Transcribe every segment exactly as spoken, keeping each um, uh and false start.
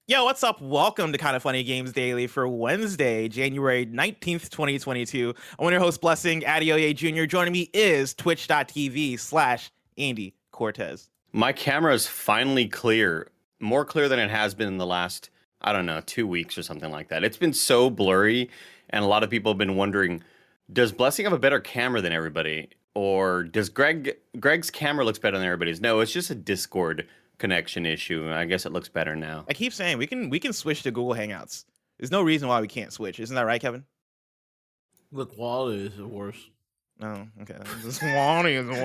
Yo, what's up? Welcome to Kind of Funny Games Daily for Wednesday, January nineteenth, twenty twenty-two. I'm your host, Blessing Adeoye Junior Joining me is twitch.tv slash Andy Cortez. My camera is finally clear, more clear than it has been in the last, I don't know, two weeks or something like that. It's been so blurry, and a lot of people have been wondering, does Blessing have a better camera than everybody? Or does Greg Greg's camera looks better than everybody's? No, it's just a Discord connection issue. I guess it looks better now. I keep saying we can we can switch to Google Hangouts. There's no reason why we can't switch. Isn't that right, Kevin? The quality is worse. Oh, okay. The quality is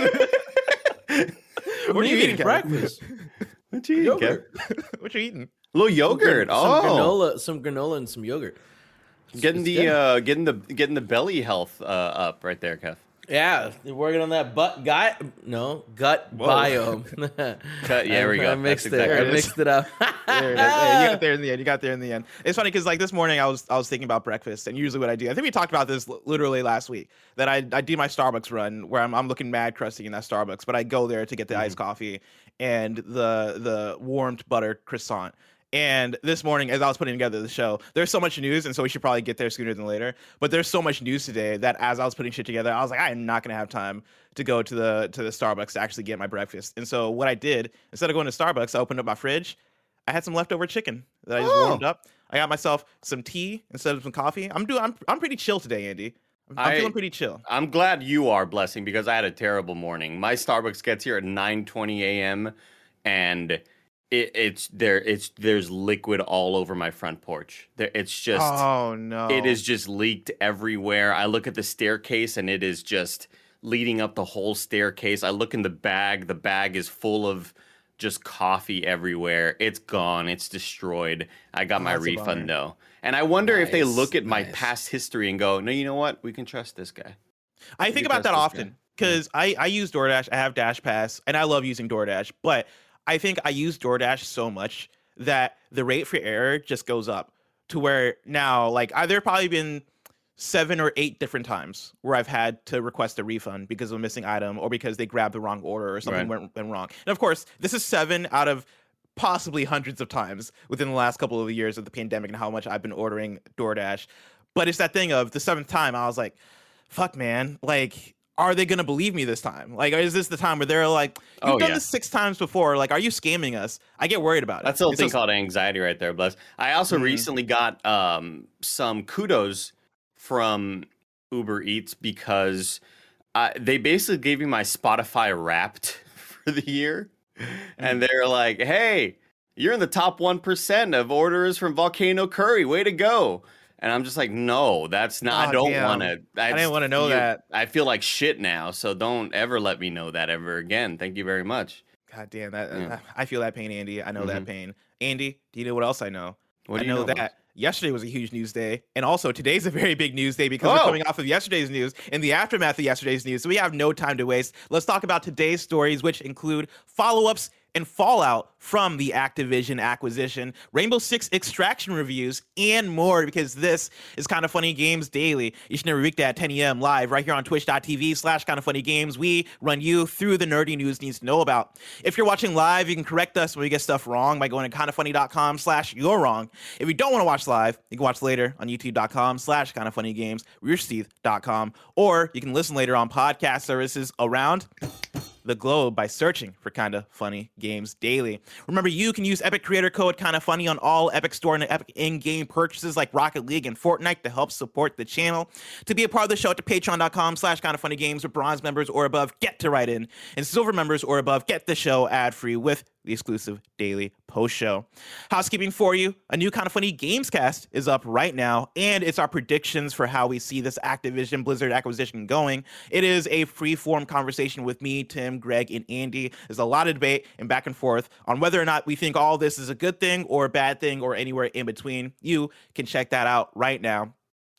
worse. What are you eating, breakfast? What you eating, Kev? What you eating? A little yogurt. Some, oh, some granola, some granola and some yogurt. Getting the uh, getting the getting the belly health uh, up right there, Kev. Yeah, you're working on that butt guy. No, gut Whoa. biome. Cut, yeah, there we go. I mixed That's it. exactly I it. mixed it up. There it is. Hey, you got there in the end. You got there in the end. It's funny because like this morning I was I was thinking about breakfast, and usually what I do, I think we talked about this l- literally last week, that I I do my Starbucks run where I'm I'm looking mad crusty in that Starbucks, but I go there to get the Mhm. iced coffee and the the warmed butter croissant. And this morning, as I was putting together the show, there's so much news, and so we should probably get there sooner than later. But there's so much news today that as I was putting shit together, I was like, I am not gonna have time to go to the to the Starbucks to actually get my breakfast. And so what I did, instead of going to Starbucks, I opened up my fridge. I had some leftover chicken that I just Oh. warmed up. I got myself some tea instead of some coffee. I'm doing. I'm I'm pretty chill today, Andy. I'm, I'm I- feeling pretty chill. I'm glad you are, Blessing, because I had a terrible morning. My Starbucks gets here at nine twenty a.m. and it, it's there. It's there's liquid all over my front porch. There, it's just Oh no! it is just leaked everywhere. I look at the staircase and it is just leading up the whole staircase. I look in the bag. The bag is full of just coffee everywhere. It's gone. It's destroyed. I got Oh, my that's a bummer. refund though. And I wonder if they Nice, look at my nice. past history and go, no, you know what? We can trust this guy. I You think can about that trust this often because I, I use DoorDash. I have Dash Pass, and I love using DoorDash. But I think I use DoorDash so much that the rate for error just goes up to where now, like, I, there have probably been seven or eight different times where I've had to request a refund because of a missing item or because they grabbed the wrong order or something Right. went, went wrong. And of course, this is seven out of possibly hundreds of times within the last couple of years of the pandemic and how much I've been ordering DoorDash. But it's that thing of the seventh time, I was like, fuck, man, like, are they gonna believe me this time? Like, is this the time where they're like, you've Oh, done yeah. this six times before? Like, are you scamming us? I get worried about it. That's a little It's thing just- called anxiety right there, Bless. I also Mhm. recently got um, some kudos from Uber Eats because uh, they basically gave me my Spotify Wrapped for the year. And they're like, hey, you're in the top one percent of orders from Volcano Curry. Way to go. And I'm just like, no, that's not, Oh, I don't damn. want to. I didn't wanna know that. I feel like shit now. So don't ever let me know that ever again. Thank you very much. God damn that! Yeah. I feel that pain, Andy. I know that Mhm. pain. Andy, do you know what else I know? What I do you know, know, that Bless? yesterday was a huge news day, and also today's a very big news day because we're Oh. coming off of yesterday's news and the aftermath of yesterday's news. So we have no time to waste. Let's talk about today's stories, which include follow-ups and fallout from the Activision acquisition, Rainbow Six extraction reviews, and more, because this is Kind of Funny Games Daily. Each and every weekday at ten a.m. live right here on twitch.tv slash Kind of Funny Games. We run you through the nerdy news you need to know about. If you're watching live, you can correct us when we get stuff wrong by going to kindoffunny.com slash you're wrong. If you don't want to watch live, you can watch later on youtube.com slash Kind of Funny Games, roosterteeth dot com, or you can listen later on podcast services around the globe by searching for Kinda Funny Games Daily. Remember, you can use Epic Creator Code Kinda Funny on all Epic Store and Epic in-game purchases like Rocket League and Fortnite to help support the channel. To be a part of the show, to patreon.com slash Kinda Funny Games, with bronze members or above, get to write in, and silver members or above, get the show ad-free with the exclusive daily post show. Housekeeping for you, a new Kind of Funny Games cast is up right now, and it's our predictions for how we see this Activision Blizzard acquisition going. It is a free-form conversation with me, Tim, Greg, and Andy. There's a lot of debate and back and forth on whether or not we think all this is a good thing or a bad thing or anywhere in between. You can check that out right now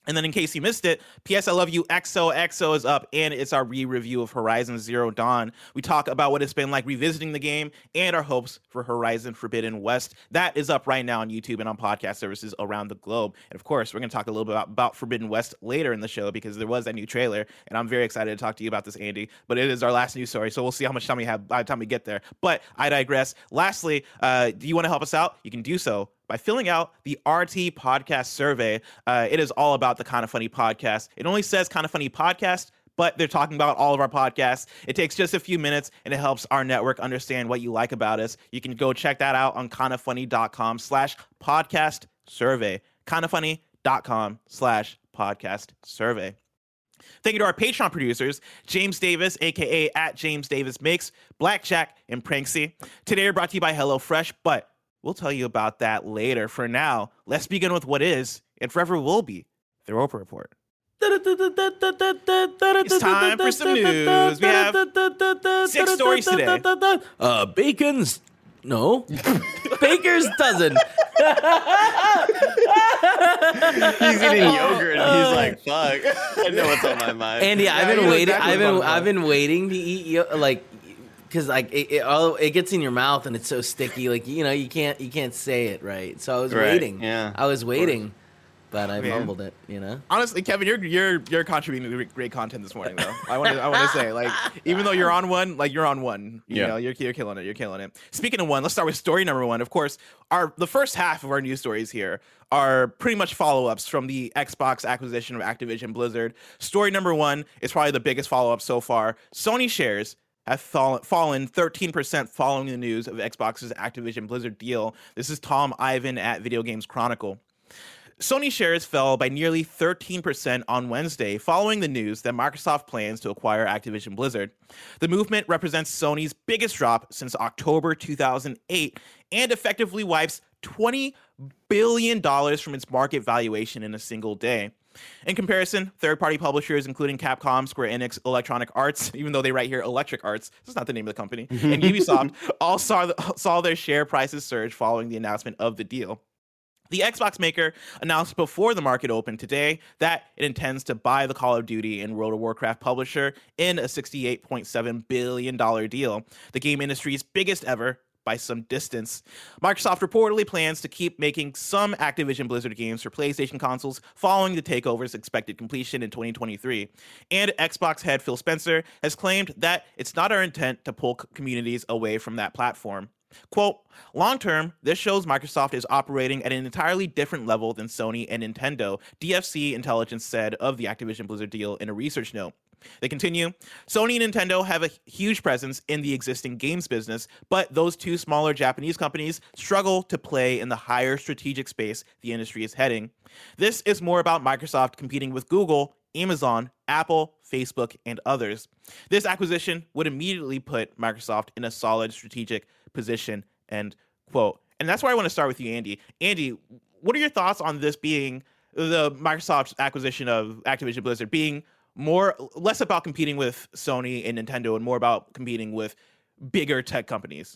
And then in case you missed it, P S I Love You X O X O is up, and it's our re-review of Horizon Zero Dawn. We talk about what it's been like revisiting the game and our hopes for Horizon Forbidden West. That is up right now on YouTube and on podcast services around the globe. And of course, we're going to talk a little bit about, about Forbidden West later in the show because there was that new trailer, and I'm very excited to talk to you about this, Andy. But it is our last news story, so we'll see how much time we have by the time we get there. But I digress. Lastly, uh, do you want to help us out? You can do so by filling out the R T podcast survey. Uh, it is all about the Kind of Funny podcast. It only says Kind of Funny podcast, but they're talking about all of our podcasts. It takes just a few minutes, and it helps our network understand what you like about us. You can go check that out on kindoffunny.com slash podcast survey. kindoffunny.com slash podcast survey. Thank you to our Patreon producers, James Davis, a k a at James Davis Makes, Blackjack, and Pranksy. Today we're brought to you by HelloFresh, but we'll tell you about that later. For now, let's begin with what is, and forever will be, the Roper Report. It's time for some news. We have six stories today. Uh, Bacon's... No. Baker's dozen. He's eating yogurt and he's like, fuck. I know what's on my mind. Andy, I've Yeah, been you know waiting. exactly I've what's been on my I've been waiting to eat yo- like because like it, it all it gets in your mouth and it's so sticky. Like you know you can't you can't say it right. So I was Right, waiting. yeah, I was waiting, but I Man. mumbled it. You know. Honestly, Kevin, you're you're you're contributing to great content this morning, though. I want to I want to say, like, even though you're on one, like you're on one. You Yeah. know, you're you're killing it. You're killing it. Speaking of one, let's start with story number one. Of course, our the first half of our news stories here are pretty much follow-ups from the Xbox acquisition of Activision Blizzard. Story number one is probably the biggest follow-up so far. Sony shares have fallen, fallen thirteen percent following the news of Xbox's Activision Blizzard deal. This is Tom Ivan at Video Games Chronicle. Sony shares fell by nearly thirteen percent on Wednesday following the news that Microsoft plans to acquire Activision Blizzard. The movement represents Sony's biggest drop since October two thousand eight and effectively wipes twenty billion dollars from its market valuation in a single day. In comparison, third-party publishers, including Capcom, Square Enix, Electronic Arts, even though they write here Electric Arts, that's not the name of the company, and Ubisoft, all saw, the, saw their share prices surge following the announcement of the deal. The Xbox maker announced before the market opened today that it intends to buy the Call of Duty and World of Warcraft publisher in a sixty-eight point seven billion dollars deal, the game industry's biggest ever by some distance. Microsoft reportedly plans to keep making some Activision Blizzard games for PlayStation consoles following the takeover's expected completion in twenty twenty-three. And Xbox head Phil Spencer has claimed that it's not our intent to pull communities away from that platform. Quote, long term, this shows Microsoft is operating at an entirely different level than Sony and Nintendo, D F C Intelligence said of the Activision Blizzard deal in a research note. They continue, Sony and Nintendo have a huge presence in the existing games business, but those two smaller Japanese companies struggle to play in the higher strategic space the industry is heading. This is more about Microsoft competing with Google, Amazon, Apple, Facebook, and others. This acquisition would immediately put Microsoft in a solid strategic position, end quote. And that's where I want to start with you, Andy. Andy, what are your thoughts on this being the Microsoft's acquisition of Activision Blizzard being more less about competing with Sony and Nintendo and more about competing with bigger tech companies?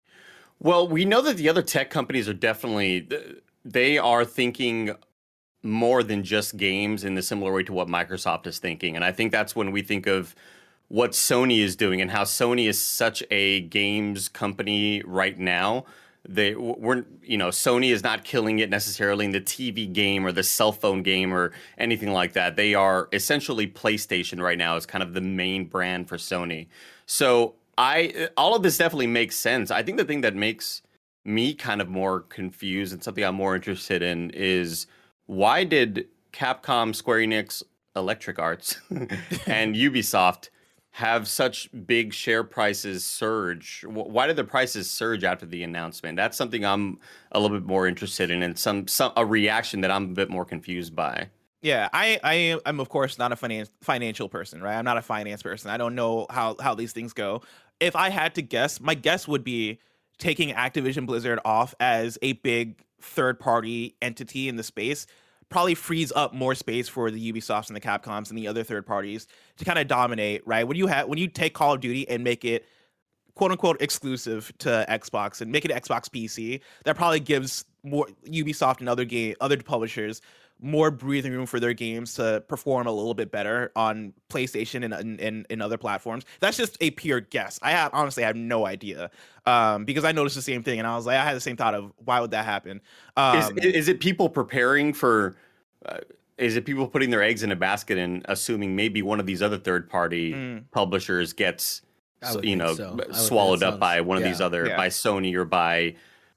Well, we know that the other tech companies are definitely, they are thinking more than just games in the similar way to what Microsoft is thinking. And I think that's when we think of what Sony is doing and how Sony is such a games company right now. They weren't, you know, Sony is not killing it necessarily in the T V game or the cell phone game or anything like that. They are essentially PlayStation right now is kind of the main brand for Sony. So I, all of this definitely makes sense. I think the thing that makes me kind of more confused and something I'm more interested in is why did Capcom, Square Enix, Electric Arts, and Ubisoft have such big share prices surge? Why did the prices surge after the announcement? That's something I'm a little bit more interested in, and some, some a reaction that I'm a bit more confused by. Yeah, I, I am, of course, not a finance, financial person, right? I'm not a finance person. I don't know how, how these things go. If I had to guess, my guess would be taking Activision Blizzard off as a big third-party entity in the space probably frees up more space for the Ubisofts and the Capcoms and the other third parties to kind of dominate, right? When you have when you take Call of Duty and make it quote unquote exclusive to Xbox and make it Xbox P C, that probably gives more Ubisoft and other game other publishers more breathing room for their games to perform a little bit better on PlayStation and and, and other platforms. That's just a pure guess. I have honestly I have no idea um, because I noticed the same thing, and I was like, I had the same thought of why would that happen? Um, is is it people preparing for? Uh, is it people putting their eggs in a basket and assuming maybe one of these other third party mm. publishers gets you know so. swallowed up by one of yeah, these other yeah. by Sony or by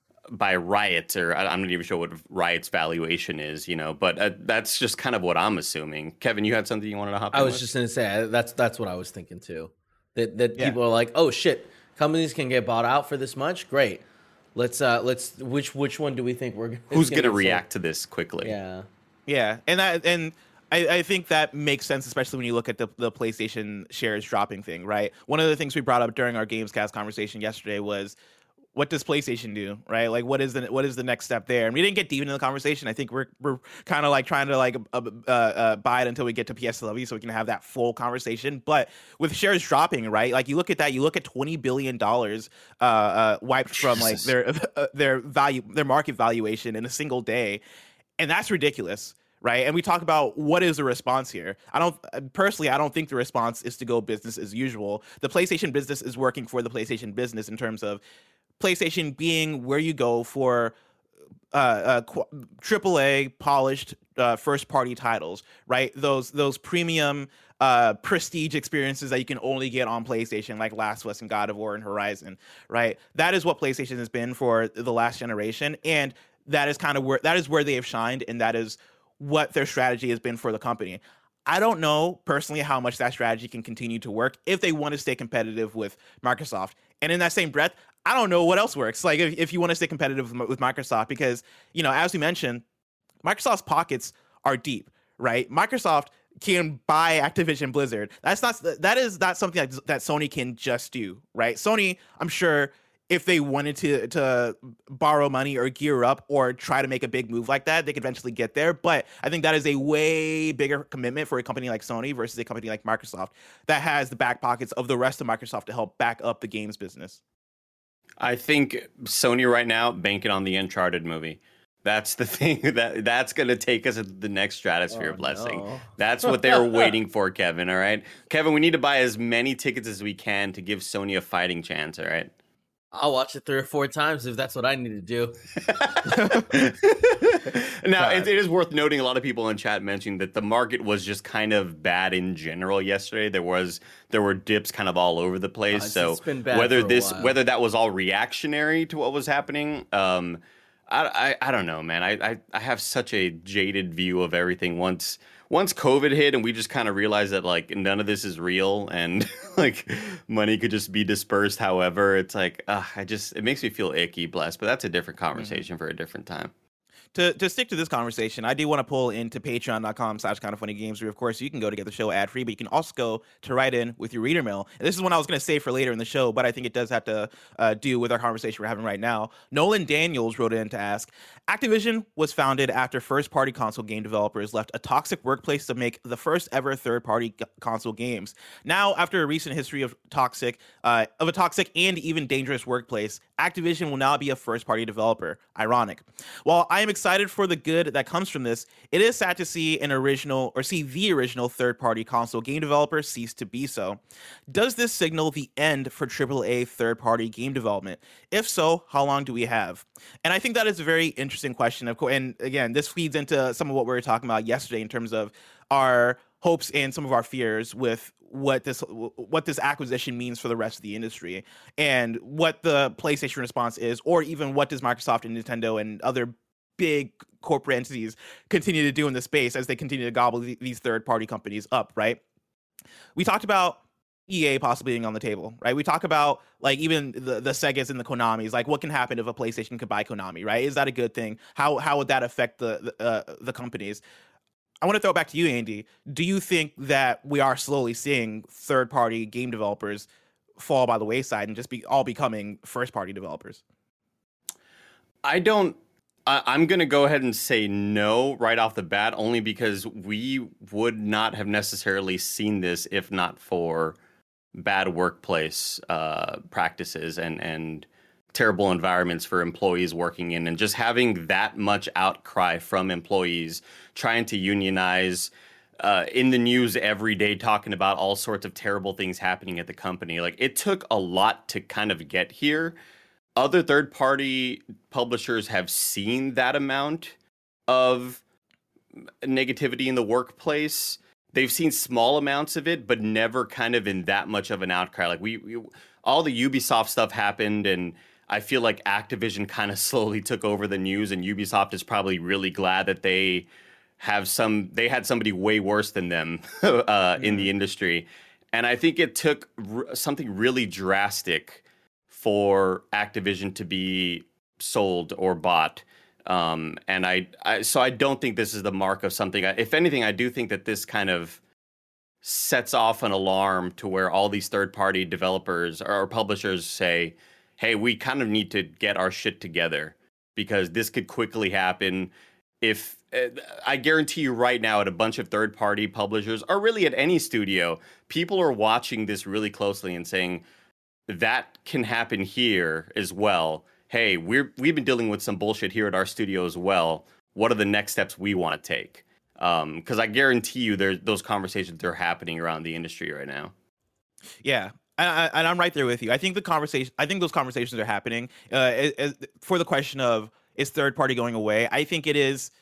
by Riot, or I'm not even sure what Riot's valuation is, you know, but uh, that's just kind of what I'm assuming. Kevin, you had something you wanted to hop in I was with? just going to say, that's that's what I was thinking too. That that yeah. people are like, oh shit, companies can get bought out for this much? Great. Let's, uh, let's, which which one do we think we're going Who's going to react sold? to this quickly? Yeah. Yeah. And that, and I, I think that makes sense, especially when you look at the, the PlayStation shares dropping thing, right? One of the things we brought up during our Gamescast conversation yesterday was, what does PlayStation do, right? Like, what is the what is the next step there? And we didn't get deep into the conversation. I think we're we're kind of like trying to like uh, uh, uh, buy it until we get to P S L V so we can have that full conversation. But with shares dropping, right? Like, you look at that, you look at twenty billion dollars uh, uh, wiped from like their uh, their value, their market valuation in a single day, and that's ridiculous. Right. And we talk about what is the response here. I don't personally, I don't think the response is to go business as usual. The PlayStation business is working for the PlayStation business in terms of PlayStation being where you go for uh, uh, qu- triple A polished uh, first party titles, right? Those those premium uh, prestige experiences that you can only get on PlayStation, like Last of Us and God of War and Horizon, right? That is what PlayStation has been for the last generation, and that is kind of where that is where they have shined, and that is what their strategy has been for the company. I don't know personally how much that strategy can continue to work if they want to stay competitive with Microsoft. And in that same breath, I don't know what else works. Like, if, if you want to stay competitive with, with Microsoft, because, you know, as we mentioned, Microsoft's pockets are deep, right? Microsoft can buy Activision Blizzard. That's not, that is not something that, that Sony can just do, right? Sony, I'm sure, if they wanted to to borrow money or gear up or try to make a big move like that, they could eventually get there. But I think that is a way bigger commitment for a company like Sony versus a company like Microsoft that has the back pockets of the rest of Microsoft to help back up the games business. I think Sony right now banking on the Uncharted movie. That's the thing that that's going to take us to the next stratosphere oh, blessing. No. That's what they're waiting for, Kevin. All right, Kevin, we need to buy as many tickets as we can to give Sony a fighting chance. All right. I'll watch it three or four times if that's what I need to do. Now, it, it is worth noting, a lot of people in chat mentioned that the market was just kind of bad in general yesterday. There was there were dips kind of all over the place. Uh, so whether this whether that was all reactionary to what was happening, um, I, I I don't know, man. I, I I have such a jaded view of everything. Once. Once COVID hit and we just kind of realized that like none of this is real and like money could just be dispersed however, it's like, uh, I just, it makes me feel icky, blessed, but that's a different conversation mm-hmm. for a different time. To to stick to this conversation, I do want to pull into patreon.com slash kind of funny games, where of course you can go to get the show ad free, but you can also go to write in with your reader mail. And this is one I was going to save for later in the show, but I think it does have to uh, do with our conversation we're having right now. Nolan Daniels wrote in to ask, Activision was founded after first party console game developers left a toxic workplace to make the first ever third party g- console games. Now, after a recent history of toxic, uh, of a toxic and even dangerous workplace, Activision will now be a first party developer. Ironic. While I am excited for the good that comes from this, it is sad to see an original or see the original third-party console game developer cease to be so. Does this signal the end for triple A third-party game development? If so, how long do we have? And I think that is a very interesting question. Of course, and again, this feeds into some of what we were talking about yesterday in terms of our hopes and some of our fears with what this what this acquisition means for the rest of the industry and what the PlayStation response is, or even what does Microsoft and Nintendo and other big corporate entities continue to do in the space as they continue to gobble these third-party companies up, right? We talked about E A possibly being on the table, right? We talk about like even the, the Segas and the Konamis, like what can happen if a PlayStation could buy Konami, right? Is that a good thing? How how would that affect the the, uh, the companies? I want to throw it back to you, Andy. Do you think that we are slowly seeing third-party game developers fall by the wayside and just be all becoming first-party developers? I don't. I, I'm going to go ahead and say no right off the bat, only because we would not have necessarily seen this if not for bad workplace uh, practices and and terrible environments for employees working in, and just having that much outcry from employees trying to unionize, uh, in the news every day, talking about all sorts of terrible things happening at the company. Like, it took a lot to kind of get here. Other third-party publishers have seen that amount of negativity in the workplace. They've seen small amounts of it, but never kind of in that much of an outcry. Like, we, we all the Ubisoft stuff happened, and I feel like Activision kind of slowly took over the news, and Ubisoft is probably really glad that they have some, they had somebody way worse than them uh, mm-hmm. in the industry. And I think it took r- something really drastic for Activision to be sold or bought. Um, and I, I, so I don't think this is the mark of something. If anything, I do think that this kind of sets off an alarm to where all these third-party developers or publishers say, hey, we kind of need to get our shit together, because this could quickly happen. If I guarantee you right now, at a bunch of third-party publishers, or really at any studio, people are watching this really closely and saying, that can happen here as well. Hey, we're, we've been dealing with some bullshit here at our studio as well. What are the next steps we want to take? Because um, I guarantee you there, those conversations are happening around the industry right now. Yeah, and, I, and I'm right there with you. I think the conversation, I think those conversations are happening. Uh, as, as, for the question of, is third party going away? I think it is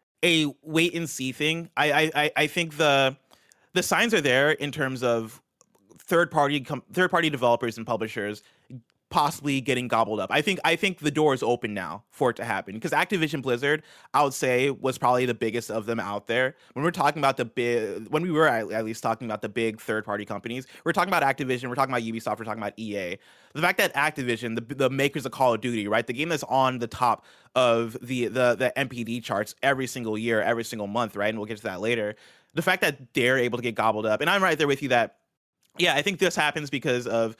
a wait and see thing. I I, I think the the signs are there in terms of third party com- third party developers and publishers possibly getting gobbled up. I think I think the door is open now for it to happen, because Activision Blizzard, I would say, was probably the biggest of them out there. When we're talking about the big, when we were at least talking about the big third party companies, we're talking about Activision, we're talking about Ubisoft, we're talking about E A. The fact that Activision, the, the makers of Call of Duty, right, the game that's on the top of the the the M P D charts every single year, every single month, right, and we'll get to that later. The fact that they're able to get gobbled up, and I'm right there with you that, yeah, I think this happens because of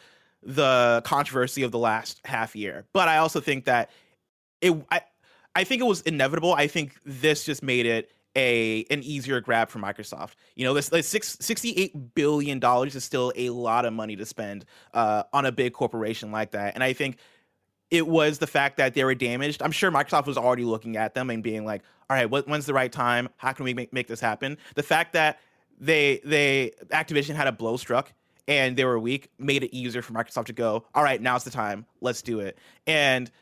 the controversy of the last half year. But I also think that it I, I think it was inevitable. I think this just made it a an easier grab for Microsoft. You know, this like six, sixty-eight billion dollars is still a lot of money to spend uh, on a big corporation like that. And I think it was the fact that they were damaged. I'm sure Microsoft was already looking at them and being like, all right, what, when's the right time? How can we make, make this happen? The fact that they they Activision had a blow struck and they were weak, made it easier for Microsoft to go, all right, now's the time, let's do it. And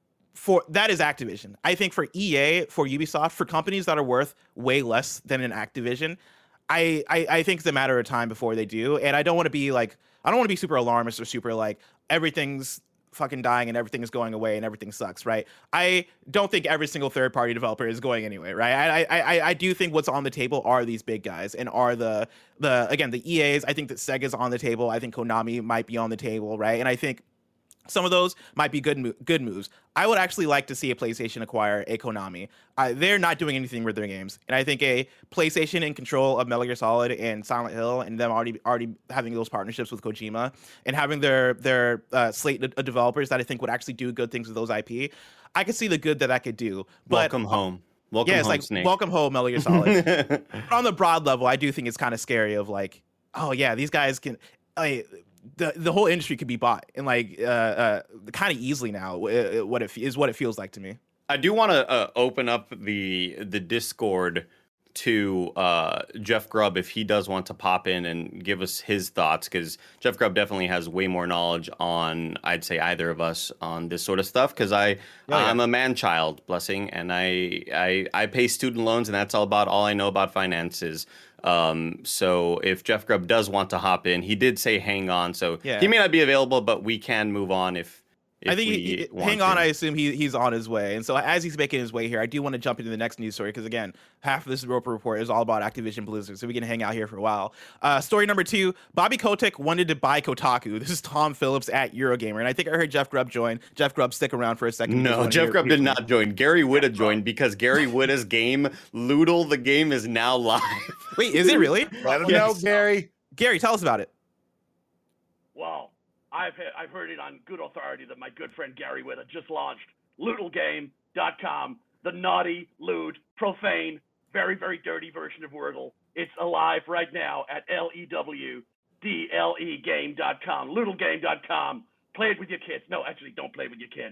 for that is Activision. I think for E A, for Ubisoft, for companies that are worth way less than an Activision, I, I, I think it's a matter of time before they do. And I don't want to be like, I don't want to be super alarmist or super like, everything's fucking dying and everything is going away and everything sucks, right? I don't think every single third party developer is going anyway, right? I I I do think what's on the table are these big guys, and are the the again the E As. I think that Sega's on the table. I think Konami might be on the table, right? And I think some of those might be good good moves. I would actually like to see a PlayStation acquire a Konami. Uh, they're not doing anything with their games, and I think a PlayStation in control of Metal Gear Solid and Silent Hill, and them already already having those partnerships with Kojima, and having their their uh, slate of developers that I think would actually do good things with those I P. I could see the good that that could do. But, welcome home. Welcome yeah, it's home, like Snake. Welcome home, Metal Gear Solid. But on the broad level, I do think it's kind of scary. Of like, oh yeah, these guys can. Like, the the whole industry could be bought and like uh, uh, kind of easily now. Uh, what it is what it feels like to me. I do want to uh, open up the the Discord to uh, Jeff Grubb if he does want to pop in and give us his thoughts, because Jeff Grubb definitely has way more knowledge on, I'd say, either of us on this sort of stuff. Because I oh, yeah. I'm a man child, blessing, and I, I I pay student loans, and that's all about all I know about finances. Um, so if Jeff Grubb does want to hop in, he did say hang on, so yeah. he may not be available, but we can move on if, if I think we he, want hang to. on, I assume he he's on his way. And so as he's making his way here, I do want to jump into the next news story, because again, half of this Roper Report is all about Activision Blizzard, so we can hang out here for a while. Uh, story number two, Bobby Kotick wanted to buy Kotaku. This is Tom Phillips at Eurogamer, and I think I heard Jeff Grubb join. Jeff Grubb, stick around for a second. No, Jeff Grubb did not join. Gary Whitta joined, because Gary Whitta's game, Loodle the game, is now live. Wait, is it really? I don't Yes. know, Gary. Gary, tell us about it. Well, I've he- I've heard it on good authority that my good friend Gary Whitta just launched Loodle Game dot com, the naughty, lewd, profane, very, very dirty version of Wordle. It's alive right now at L E W D L E game dot com, Loodle Game dot com. Play it with your kids. No, actually, don't play it with your kids.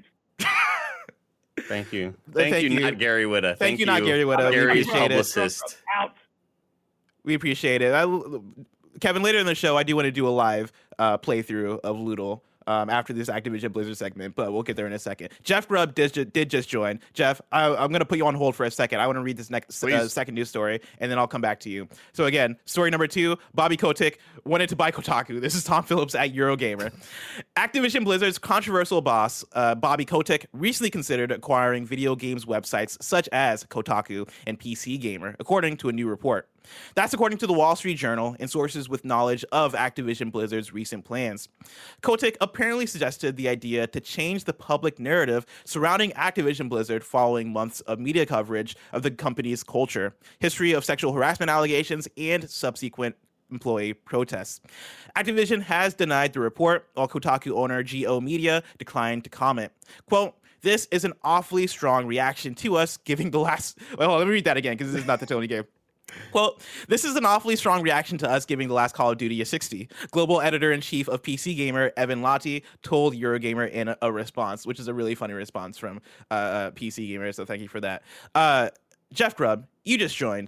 Thank you. Thank, Thank you, you. not Gary Whitta. Thank, Thank you, not Gary Whitta. We Gary's appreciate it. publicist. Out. We appreciate it. I, Kevin, later in the show, I do want to do a live uh, playthrough of Loodle um, after this Activision Blizzard segment, but we'll get there in a second. Jeff Grubb did, ju- did just join. Jeff, I, I'm going to put you on hold for a second. I want to read this next uh, second news story, and then I'll come back to you. So again, story number two, Bobby Kotick wanted to buy Kotaku. This is Tom Phillips at Eurogamer. Activision Blizzard's controversial boss, uh, Bobby Kotick, recently considered acquiring video games websites such as Kotaku and P C Gamer, according to a new report. That's according to the Wall Street Journal and sources with knowledge of Activision Blizzard's recent plans. Kotick apparently suggested the idea to change the public narrative surrounding Activision Blizzard following months of media coverage of the company's culture, history of sexual harassment allegations, and subsequent employee protests. Activision has denied the report, while Kotaku owner G O Media declined to comment. Quote, "This is an awfully strong reaction to us giving the last..." Well, let me read that again because this is not the Tony game. Quote, "This is an awfully strong reaction to us giving the last Call of Duty a sixty. Global editor-in-chief of P C Gamer, Evan Lottie, told Eurogamer in a, a response," which is a really funny response from uh, P C Gamer, so thank you for that. Uh, Jeff Grubb, you just joined.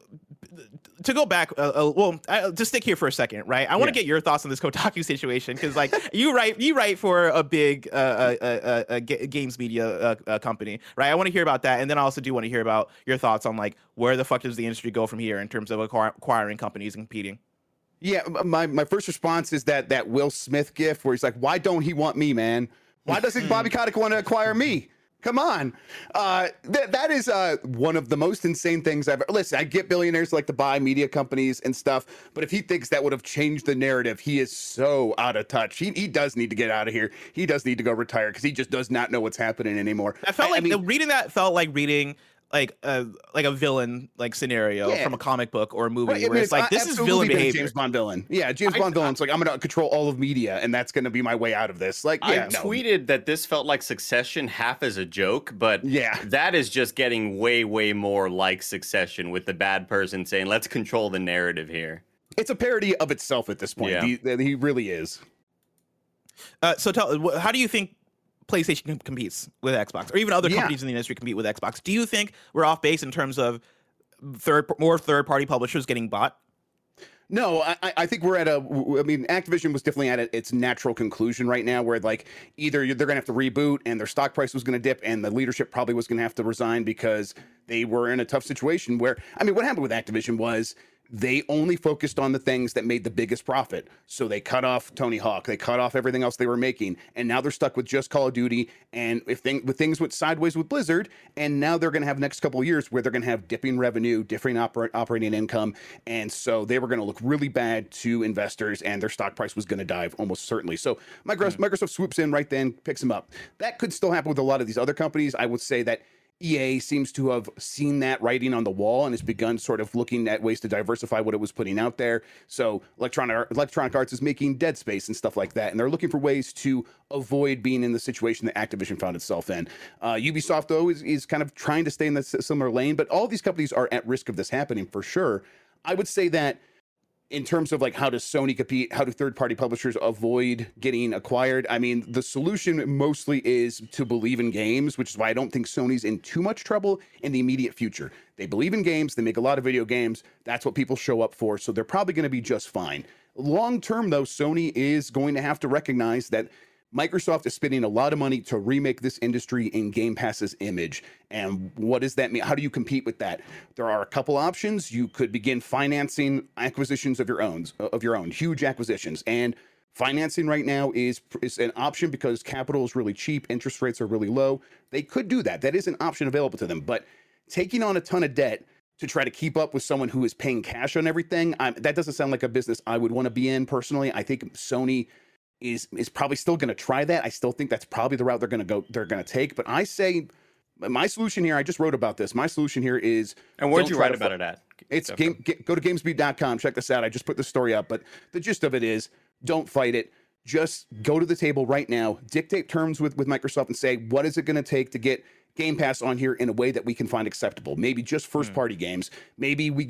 To go back, uh, uh, well, uh, just stick here for a second, right? I want to Yeah. get your thoughts on this Kotaku situation because, like, you write you write for a big uh, uh, uh, uh, g- games media uh, uh, company, right? I want to hear about that, and then I also do want to hear about your thoughts on like where the fuck does the industry go from here in terms of acquir- acquiring companies and competing. Yeah, my, my first response is that that Will Smith gif where he's like, why don't he want me, man? Why doesn't Bobby Kotick want to acquire me? Come on. Uh, th- that is uh, one of the most insane things I've ever... Listen, I get billionaires like to buy media companies and stuff, but if he thinks that would have changed the narrative, he is so out of touch. He, he does need to get out of here. He does need to go retire because he just does not know what's happening anymore. I felt I, like I mean, reading that felt like reading like a like a villain like scenario Yeah. from a comic book or a movie Right, I where mean, it's like this is absolutely villain been a behavior. James Bond villain. Yeah, James I- Bond villain's like, I'm going to control all of media, and that's going to be my way out of this. Like, yeah, I no. tweeted that this felt like Succession half as a joke, but Yeah. that is just getting way, way more like Succession with the bad person saying, let's control the narrative here. It's a parody of itself at this point. Yeah. He, he really is. Uh, so tell, wh- how do you think PlayStation com- competes with Xbox, or even other Yeah. companies in the industry compete with Xbox? Do you think we're off base in terms of third, more third-party publishers getting bought? No, I, I think we're at a. I mean, Activision was definitely at a, its natural conclusion right now, where like either they're going to have to reboot and their stock price was going to dip, and the leadership probably was going to have to resign because they were in a tough situation. Where I mean, what happened with Activision was they only focused on the things that made the biggest profit. So they cut off Tony Hawk, they cut off everything else they were making, and now they're stuck with just Call of Duty. And if thing, with things went sideways with Blizzard, and now they're going to have next couple of years where they're going to have dipping revenue, differing oper- operating income, and so they were going to look really bad to investors, and their stock price was going to dive almost certainly. So Microsoft, Mm. Microsoft swoops in right then, picks them up. That could still happen with a lot of these other companies. I would say that E A seems to have seen that writing on the wall and has begun sort of looking at ways to diversify what it was putting out there. So Electronic Electronic Arts is making Dead Space and stuff like that, and they're looking for ways to avoid being in the situation that Activision found itself in. Uh, Ubisoft, though, is, is kind of trying to stay in the similar lane, but all these companies are at risk of this happening for sure. I would say that in terms of like how does Sony compete, how do third-party publishers avoid getting acquired? I mean, the solution mostly is to believe in games, which is why I don't think Sony's in too much trouble in the immediate future. They believe in games, they make a lot of video games, that's what people show up for, so they're probably going to be just fine. Long term, though, Sony is going to have to recognize that Microsoft is spending a lot of money to remake this industry in Game Pass's image. And what does that mean? How do you compete with that? There are a couple options. You could begin financing acquisitions of your own, of your own, huge acquisitions. And financing right now is, is an option because capital is really cheap, interest rates are really low. They could do that. That is an option available to them. But taking on a ton of debt to try to keep up with someone who is paying cash on everything, I'm, that doesn't sound like a business I would want to be in personally. I think Sony is is probably still going to try that. I still think that's probably the route they're going to go. They're going to take. But I say my solution here. I just wrote about this. My solution here is. And where'd don't you try write to about fu- it at? It's game. Get, go to gamesbeat dot com. Check this out. I just put the story up. But the gist of it is, don't fight it. Just go to the table right now. Dictate terms with with Microsoft and say, what is it going to take to get Game Pass on here in a way that we can find acceptable? Maybe just first party games. Maybe we get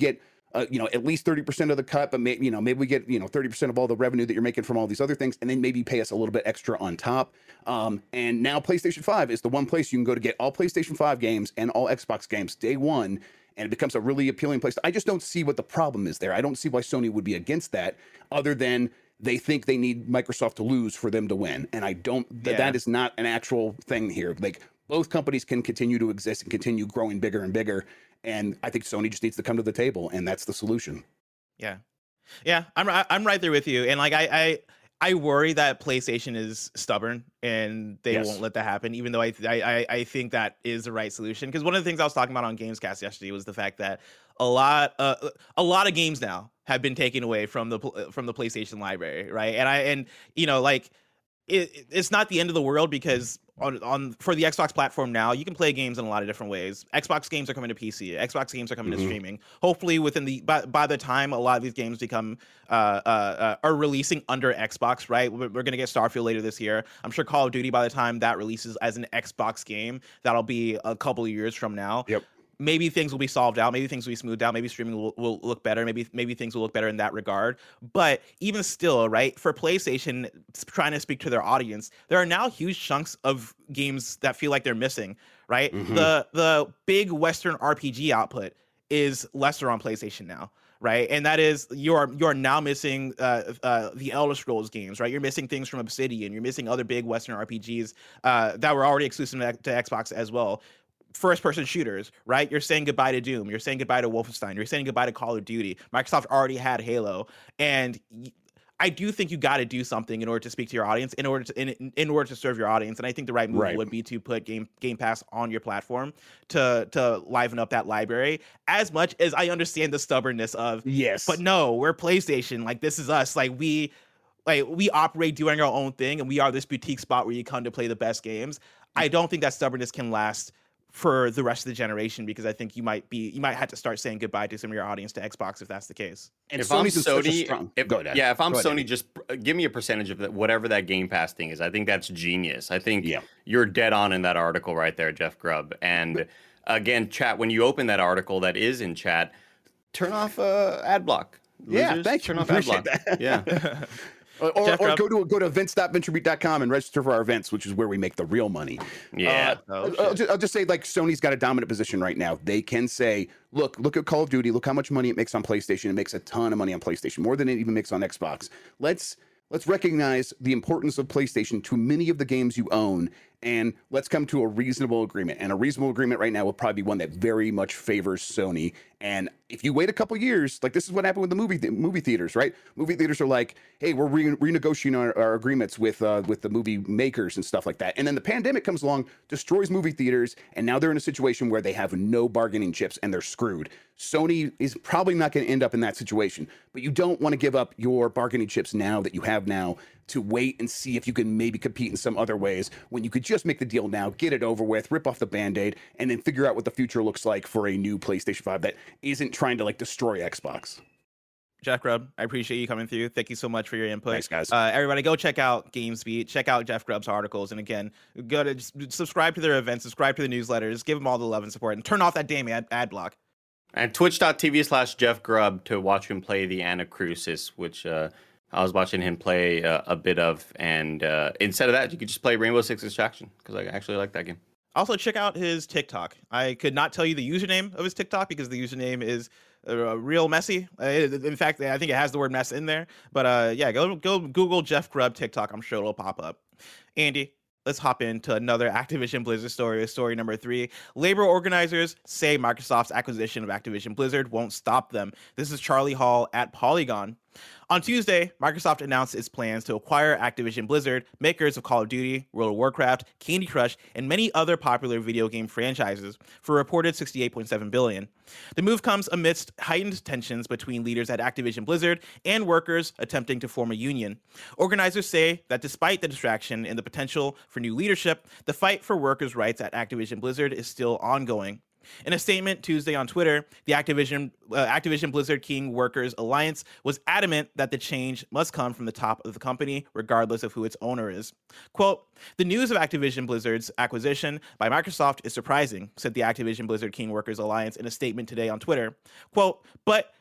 uh, you know, at least thirty percent of the cut, but maybe, you know, maybe we get, you know, thirty percent of all the revenue that you're making from all these other things, and then maybe pay us a little bit extra on top. Um, and now PlayStation five is the one place you can go to get all PlayStation five games and all Xbox games day one, and it becomes a really appealing place. I just don't see what the problem is there. I don't see why Sony would be against that, other than they think they need Microsoft to lose for them to win. And I don't, th- Yeah. that is not an actual thing here. Like, both companies can continue to exist and continue growing bigger and bigger. And I think Sony just needs to come to the table, and that's the solution. Yeah, yeah, I'm I'm right there with you. And like I I, I worry that PlayStation is stubborn and they Yes. won't let that happen. Even though I I I think that is the right solution. Because one of the things I was talking about on Gamescast yesterday was the fact that a lot uh, a lot of games now have been taken away from the pl- from the PlayStation library, right? And I and you know like it, it's not the end of the world, because on, on for the Xbox platform now, you can play games in a lot of different ways. Xbox games are coming to P C. Xbox games are coming Mhm. to streaming. Hopefully, within the by, by the time a lot of these games become uh, uh, uh are releasing under Xbox, right? We're, we're gonna get Starfield later this year. I'm sure Call of Duty, by the time that releases as an Xbox game, that'll be a couple of years from now. Yep. Maybe things will be solved out. Maybe things will be smoothed out. Maybe streaming will, will look better. Maybe maybe things will look better in that regard. But even still, right, for PlayStation trying to speak to their audience, there are now huge chunks of games that feel like they're missing, right? Mhm. The the big Western R P G output is lesser on PlayStation now, right? And that is you're you're now missing uh, uh, the Elder Scrolls games, right? You're missing things from Obsidian. You're missing other big Western R P Gs uh, that were already exclusive to, to Xbox as well. First-person shooters, right? You're saying goodbye to Doom. You're saying goodbye to Wolfenstein. You're saying goodbye to Call of Duty. Microsoft already had Halo, and y- I do think you got to do something in order to speak to your audience, in order to in, in order to serve your audience. And I think the right move Right. would be to put Game Game Pass on your platform to to liven up that library. As much as I understand the stubbornness of, Yes. but no, we're PlayStation. Like, this is us. Like we. Like we operate doing our own thing, and we are this boutique spot where you come to play the best games. I don't think that stubbornness can last for the rest of the generation, because I think you might be you might have to start saying goodbye to some of your audience to Xbox if that's the case. And if I'm Sony's in such a Sony, strong- if, Go ahead. yeah, if I'm Go ahead, Sony, Andy. just uh, give me a percentage of that, whatever that Game Pass thing is. I think that's genius. I think Yeah. you're dead on in that article right there, Jeff Grubb. And again, chat, when you open that article that is in chat, turn off uh, ad block. Yeah, Losers, thank you. Turn off ad Appreciate block. that. Yeah. Or, or, Jeff or Grubb. go to go to events dot venture beat dot com and register for our events, which is where we make the real money. Yeah. Uh, Oh, I'll, shit. I'll just, I'll just say, like, Sony's got a dominant position right now. They can say, look, look at Call of Duty. Look how much money it makes on PlayStation. It makes a ton of money on PlayStation, more than it even makes on Xbox. Let's let's recognize the importance of PlayStation to many of the games you own, and let's come to a reasonable agreement. And a reasonable agreement right now will probably be one that very much favors Sony. And if you wait a couple years, like this is what happened with the movie th- movie theaters, right? Movie theaters are like, hey, we're re- renegotiating our, our agreements with uh, with the movie makers and stuff like that. And then the pandemic comes along, destroys movie theaters, and now they're in a situation where they have no bargaining chips and they're screwed. Sony is probably not going to end up in that situation, but you don't want to give up your bargaining chips now that you have now to wait and see if you can maybe compete in some other ways, when you could just make the deal now, get it over with, rip off the Band-Aid, and then figure out what the future looks like for a new PlayStation five that isn't trying to like destroy Xbox. Jeff Grubb, I appreciate you coming through. Thank you so much for your input. Thanks, guys. Uh, everybody, go check out GamesBeat. Check out Jeff Grubb's articles. And again, go to just subscribe to their events, subscribe to the newsletters, give them all the love and support, and turn off that damn ad, ad block. And twitch.tv slash Jeff Grubb to watch him play the Anacrusis, which uh, I was watching him play uh, a bit of. And uh, instead of that, you could just play Rainbow Six Extraction, because I actually like that game. Also, check out his TikTok. I could not tell you the username of his TikTok because the username is uh, real messy. Uh, in fact, I think it has the word mess in there. But uh, yeah, go go Google Jeff Grubb TikTok. I'm sure it'll pop up. Andy, let's hop into another Activision Blizzard story, story number three. Labor organizers say Microsoft's acquisition of Activision Blizzard won't stop them. This is Charlie Hall at Polygon. On Tuesday, Microsoft announced its plans to acquire Activision Blizzard, makers of Call of Duty, World of Warcraft, Candy Crush, and many other popular video game franchises, for a reported sixty-eight point seven billion dollars. The move comes amidst heightened tensions between leaders at Activision Blizzard and workers attempting to form a union. Organizers say that despite the distraction and the potential for new leadership, the fight for workers' rights at Activision Blizzard is still ongoing. In a statement Tuesday on Twitter, the Activision uh, Activision Blizzard King Workers Alliance was adamant that the change must come from the top of the company, regardless of who its owner is. Quote, "The news of Activision Blizzard's acquisition by Microsoft is surprising," said the Activision Blizzard King Workers Alliance in a statement today on Twitter. Quote, "But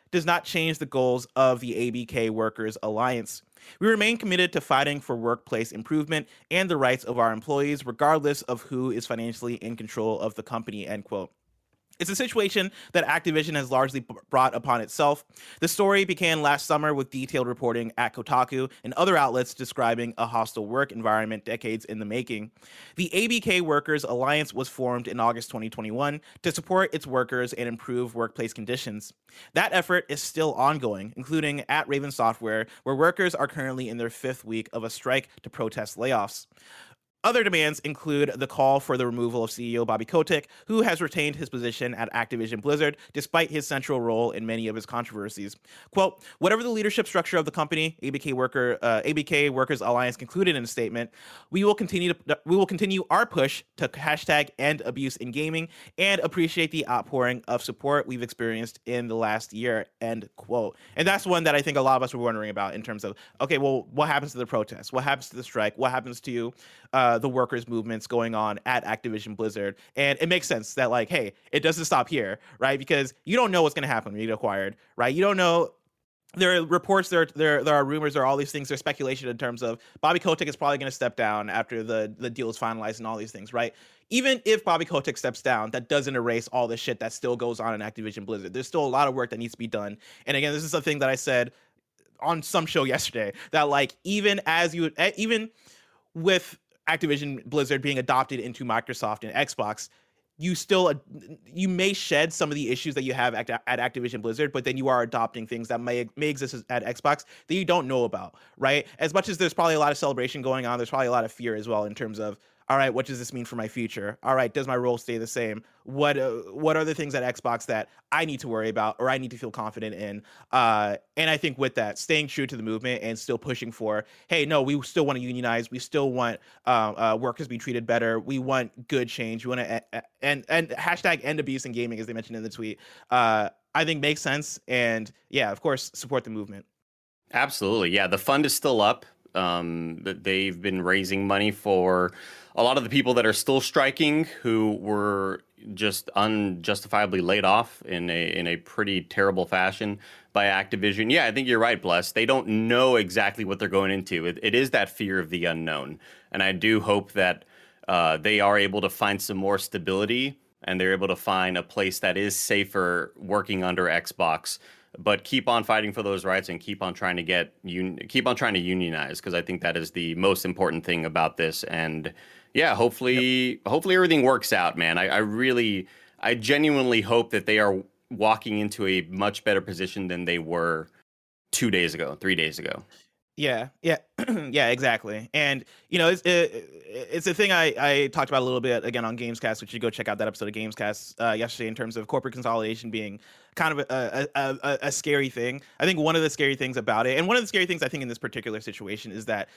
does not change the goals of the A B K Workers Alliance. We remain committed to fighting for workplace improvement and the rights of our employees, regardless of who is financially in control of the company, end quote. It's a situation that Activision has largely b- brought upon itself. The story began last summer with detailed reporting at Kotaku and other outlets describing a hostile work environment decades in the making. The A B K Workers Alliance was formed in August twenty twenty-one to support its workers and improve workplace conditions. That effort is still ongoing, including at Raven Software, where workers are currently in their fifth week of a strike to protest layoffs. Other demands include the call for the removal of C E O Bobby Kotick, who has retained his position at Activision Blizzard despite his central role in many of his controversies. Quote, whatever the leadership structure of the company, A B K Worker uh, A B K Workers Alliance concluded in a statement, we will continue to we will continue our push to hashtag end abuse in gaming and appreciate the outpouring of support we've experienced in the last year, end quote. And that's one that I think a lot of us were wondering about in terms of, okay, well, what happens to the protests? What happens to the strike? What happens to uh, the workers' movements going on at Activision Blizzard? And it makes sense that, like, hey, it doesn't stop here, right? Because you don't know what's going to happen when you get acquired, right? You don't know. There are reports, there, there, there are rumors, there are all these things. There's speculation in terms of Bobby Kotick is probably going to step down after the, the deal is finalized and all these things, right? Even if Bobby Kotick steps down, that doesn't erase all the shit that still goes on in Activision Blizzard. There's still a lot of work that needs to be done. And again, this is something that I said on some show yesterday, that, like, even as you, even with Activision Blizzard being adopted into Microsoft and Xbox, you still, you may shed some of the issues that you have at, at Activision Blizzard, but then you are adopting things that may may exist at Xbox that you don't know about, right? As much as there's probably a lot of celebration going on, there's probably a lot of fear as well in terms of, all right, what does this mean for my future? All right, does my role stay the same? What uh, what are the things at Xbox that I need to worry about or I need to feel confident in? Uh, and I think with that, staying true to the movement and still pushing for, hey, no, we still want to unionize. We still want uh, uh, workers to be treated better. We want good change. We want to uh, and and hashtag end abuse in gaming, as they mentioned in the tweet. Uh, I think makes sense. And yeah, of course, support the movement. Absolutely, yeah. The fund is still up. Um, they've been raising money for a lot of the people that are still striking, who were just unjustifiably laid off in a in a pretty terrible fashion by Activision. Yeah, I think you're right, Bless. They don't know exactly what they're going into. It, it is that fear of the unknown, and I do hope that uh, they are able to find some more stability and they're able to find a place that is safer working under Xbox. But keep on fighting for those rights and keep on trying to get un- keep on trying to unionize, because I think that is the most important thing about this. And yeah, hopefully, yep. hopefully everything works out, man. I, I really, I genuinely hope that they are walking into a much better position than they were two days ago, three days ago. Yeah, yeah, yeah, exactly. And, you know, it's it, it's a thing I, I talked about a little bit, again, on Gamescast, which you go check out that episode of Gamescast uh, yesterday, in terms of corporate consolidation being kind of a, a, a, a scary thing. I think one of the scary things about it, and one of the scary things I think in this particular situation, is that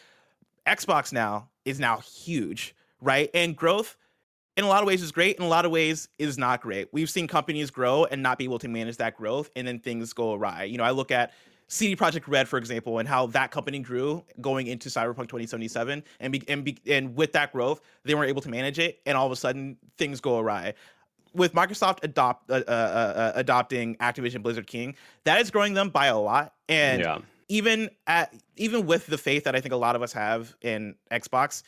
Xbox now is now huge, right? And growth in a lot of ways is great, in a lot of ways is not great. We've seen companies grow and not be able to manage that growth, and then things go awry. You know, I look at C D Projekt Red, for example, and how that company grew going into Cyberpunk twenty seventy-seven, and be, and, be, and with that growth, they weren't able to manage it, and all of a sudden things go awry. With Microsoft adopt uh, uh, uh, adopting Activision Blizzard King, that is growing them by a lot, and yeah. even at even with the faith that I think a lot of us have in Xbox,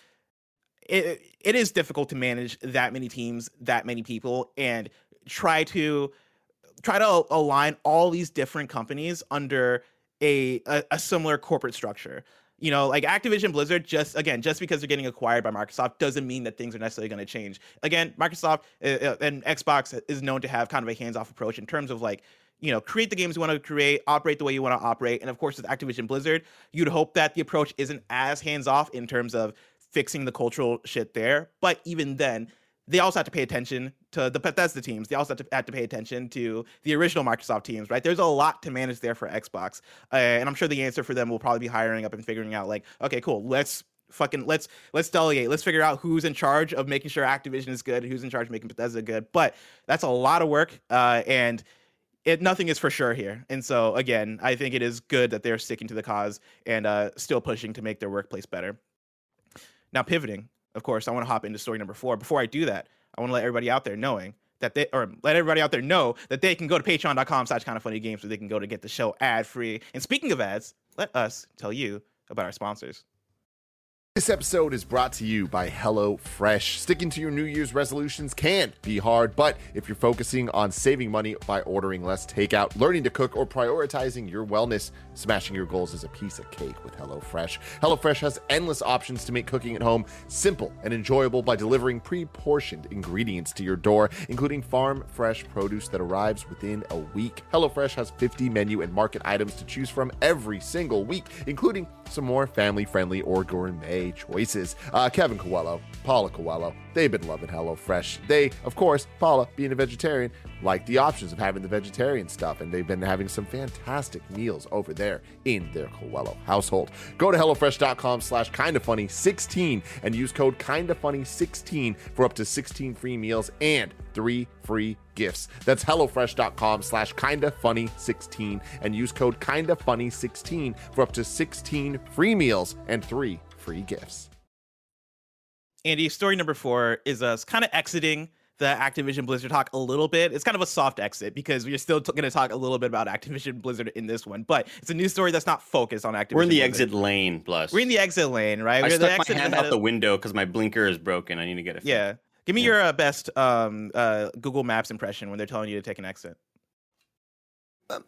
it it is difficult to manage that many teams, that many people, and try to try to align all these different companies under A, a, a similar corporate structure. You know, like Activision Blizzard, just again, just because they're getting acquired by Microsoft doesn't mean that things are necessarily going to change. Again, Microsoft uh, and Xbox is known to have kind of a hands-off approach in terms of, like, you know, create the games you want to create, operate the way you want to operate. And of course, with Activision Blizzard, you'd hope that the approach isn't as hands-off in terms of fixing the cultural shit there. But even then, they also have to pay attention to the Bethesda teams. They also have to, have to pay attention to the original Microsoft teams, right? There's a lot to manage there for Xbox. Uh, and I'm sure the answer for them will probably be hiring up and figuring out, like, okay, cool, let's fucking, let's, let's delegate. Let's figure out who's in charge of making sure Activision is good, who's in charge of making Bethesda good. But that's a lot of work. Uh, and it, nothing is for sure here. And so, again, I think it is good that they're sticking to the cause and uh, still pushing to make their workplace better. Now, pivoting. Of course, I want to hop into story number four. Before I do that, I want to let everybody out there knowing that they, or let everybody out there know that they can go to patreon.com slash kind of funny games where they can go to get the show ad free. And speaking of ads, let us tell you about our sponsors. This episode is brought to you by HelloFresh. Sticking to your New Year's resolutions can be hard, but if you're focusing on saving money by ordering less takeout, learning to cook, or prioritizing your wellness, smashing your goals is a piece of cake with HelloFresh. HelloFresh has endless options to make cooking at home simple and enjoyable by delivering pre-portioned ingredients to your door, including farm-fresh produce that arrives within a week. HelloFresh has fifty menu and market items to choose from every single week, including some more family-friendly or gourmet choices. Uh, Kevin Coelho, Paula Coelho, they've been loving HelloFresh. They, of course, Paula, being a vegetarian, like the options of having the vegetarian stuff, and they've been having some fantastic meals over there in their Coelho household. Go to HelloFresh.com slash KindaFunny16 and use code KindaFunny16 for up to sixteen free meals and three free gifts. That's HelloFresh.com slash KindaFunny16 and use code KindaFunny16 for up to sixteen free meals and three free gifts. Andy, story number four is us kind of exiting the Activision Blizzard talk a little bit. It's kind of a soft exit because we're still t- going to talk a little bit about Activision Blizzard in this one, but it's a news story that's not focused on Activision We're in the Blizzard. exit lane, plus. We're in the exit lane, right? I We're stuck the my hand out the window because my blinker is broken. I need to get it fixed. Yeah. Give me yeah. your uh, best um, uh, Google Maps impression when they're telling you to take an exit. Um,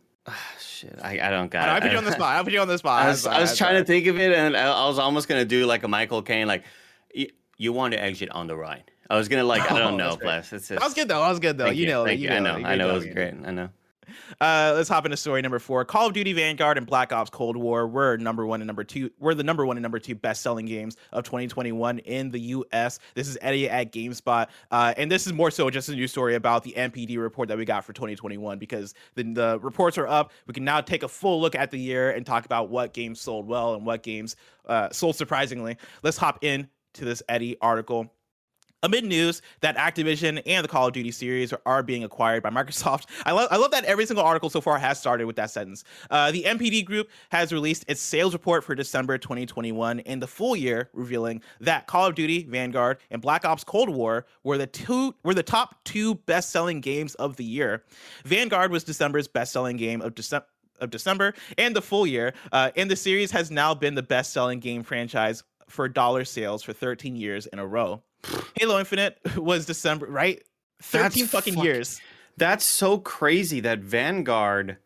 Shit, I, I don't got I, it. I put you on the spot. I put you on the spot. I was, I was trying to think of it, and I was almost gonna do like a Michael Caine, like you, you want to exit on the right. I was gonna like I don't oh, know, bless. It's just, that was good though. That was good though. You, you know, thank you. you. know, I know. I know. It was great. I know. Uh, let's hop into story number four. Call of Duty Vanguard and Black Ops Cold War were number one and number two. We're the number one and number two best-selling games of twenty twenty-one in the U S. This is Eddie at GameSpot, uh, and this is more so just a news story about the N P D report that we got for twenty twenty-one because the, the reports are up. We can now take a full look at the year and talk about what games sold well and what games uh, sold surprisingly. Let's hop in to this Eddie article. Amid news that Activision and the Call of Duty series are, are being acquired by Microsoft. I love I love that every single article so far has started with that sentence. Uh, the N P D Group has released its sales report for December twenty twenty-one and the full year, revealing that Call of Duty Vanguard and Black Ops Cold War were the two were the top two best-selling games of the year. Vanguard was December's best-selling game of December. of December and the full year, uh, and the series has now been the best-selling game franchise for dollar sales for thirteen years in a row. Halo Infinite was December, right? thirteen That's fucking fuck, years. That's so crazy that Vanguard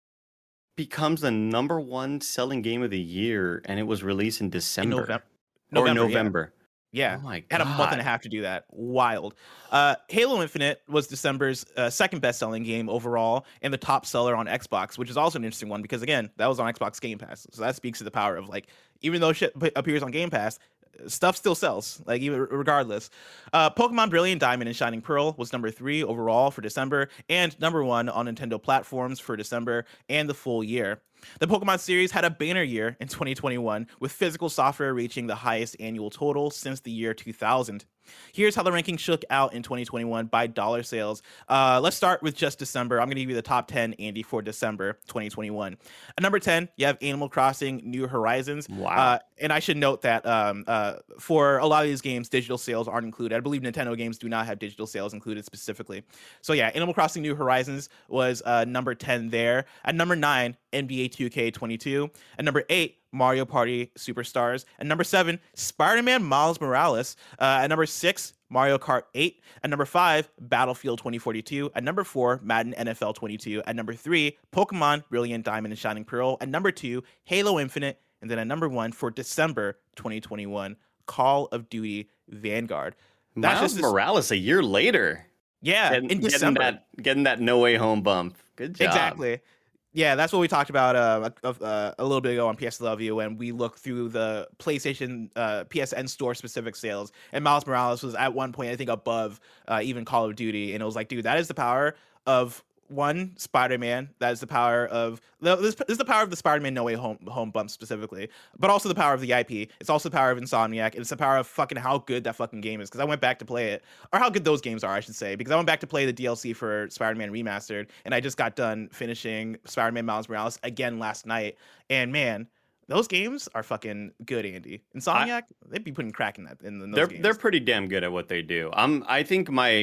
becomes the number one selling game of the year, and it was released in December in November. or November, November. Yeah, oh my God. Had a month and a half to do that. Wild. Uh, Halo Infinite was December's uh, second best-selling game overall and the top seller on Xbox, which is also an interesting one because, again, that was on Xbox Game Pass. So that speaks to the power of, like, even though shit appears on Game Pass, stuff still sells, like, even regardless. Uh, Pokemon Brilliant Diamond and Shining Pearl was number three overall for December and number one on Nintendo platforms for December and the full year. The Pokemon series had a banner year in twenty twenty-one, with physical software reaching the highest annual total since the year two thousand. Here's how the rankings shook out in twenty twenty-one by dollar sales. Uh, let's start with just December. I'm going to give you the top ten, Andy, for December twenty twenty-one. At number ten, you have Animal Crossing New Horizons. Wow. Uh, and I should note that um, uh, for a lot of these games, digital sales aren't included. I believe Nintendo games do not have digital sales included specifically. So yeah, Animal Crossing New Horizons was uh, number ten there. At number nine, N B A two K twenty-two. At number eight, Mario Party Superstars. At number seven, Spider-Man Miles Morales. Uh, at number six, Mario Kart eight. At number five, Battlefield twenty forty-two. At number four, Madden N F L twenty-two. At number three, Pokemon Brilliant Diamond and Shining Pearl. At number two, Halo Infinite. And then at number one for December twenty twenty-one, Call of Duty Vanguard. That's Miles just Morales a year later. Yeah, getting, in December. Getting that, getting that No Way Home bump. Good job. Exactly. Yeah, that's what we talked about uh, a, a little bit ago on P S Love You when we looked through the PlayStation uh, P S N store specific sales. And Miles Morales was at one point, I think, above uh, even Call of Duty. And it was like, dude, that is the power of one, Spider-Man. That is the power of this, this is the power of the Spider-Man No Way Home home bump specifically, but also the power of the I P. It's also the power of Insomniac. It's the power of fucking how good that fucking game is. Because I went back to play it, or how good those games are, I should say. Because I went back to play the D L C for Spider-Man Remastered, and I just got done finishing Spider-Man Miles Morales again last night. And man, those games are fucking good, Andy. Insomniac, I, they'd be putting crack in that in those they're, games. They're pretty damn good at what they do. I'm. I think my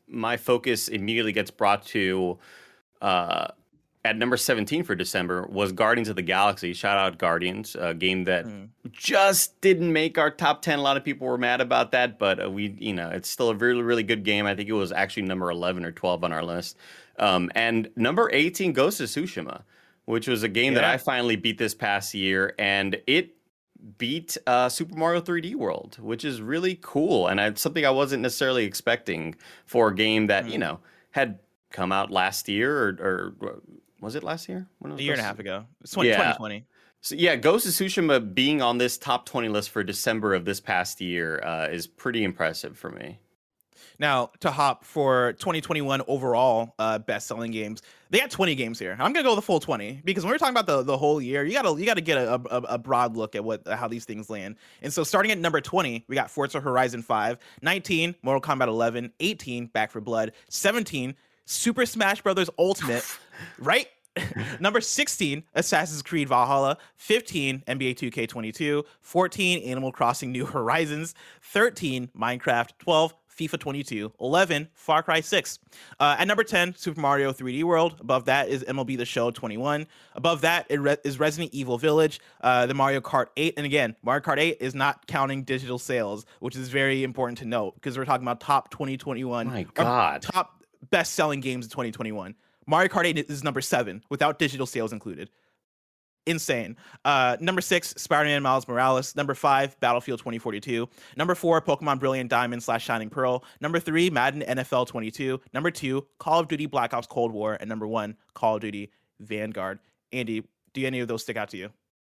my focus immediately gets brought to uh, at number seventeen for December was Guardians of the Galaxy. Shout out Guardians, a game that mm. just didn't make our top ten. A lot of people were mad about that, but uh, we, you know, it's still a really, really good game. I think it was actually number eleven or twelve on our list. Um, and number eighteen, Ghost of Tsushima, which was a game yeah. that I finally beat this past year, and it beat uh, Super Mario three D World, which is really cool. And it's something I wasn't necessarily expecting for a game that, mm. you know, had come out last year or, or was it last year? When was a year and a half ago. It's twenty twenty. Yeah. So yeah, Ghost of Tsushima being on this top twenty list for December of this past year uh, is pretty impressive for me. Now, to hop for twenty twenty-one overall uh, best-selling games, they got twenty games here. I'm gonna go the full twenty because when we're talking about the, the whole year, you gotta you gotta get a, a, a broad look at what how these things land. And so, starting at number twenty, we got Forza Horizon five, nineteen, Mortal Kombat eleven, eighteen, Back for Blood, seventeen, Super Smash Bros. Ultimate, right? Number sixteen, Assassin's Creed Valhalla, fifteen, N B A two K twenty-two, fourteen, Animal Crossing New Horizons, thirteen, Minecraft, twelve, FIFA twenty-two, eleven, Far Cry six. Uh, at number ten, Super Mario three D World. Above that is M L B The Show twenty-one. Above that is Resident Evil Village, uh, the Mario Kart eight. And again, Mario Kart eight is not counting digital sales, which is very important to note because we're talking about top twenty twenty-one. My God. Top best-selling games of twenty twenty-one. Mario Kart eight is number seven without digital sales included. Insane. Uh, number six, Spider-Man Miles Morales. Number five, Battlefield twenty forty-two. Number four, Pokemon Brilliant Diamond slash Shining Pearl. Number three, Madden N F L twenty-two. Number two, Call of Duty Black Ops Cold War. And number one, Call of Duty Vanguard. Andy, do any of those stick out to you?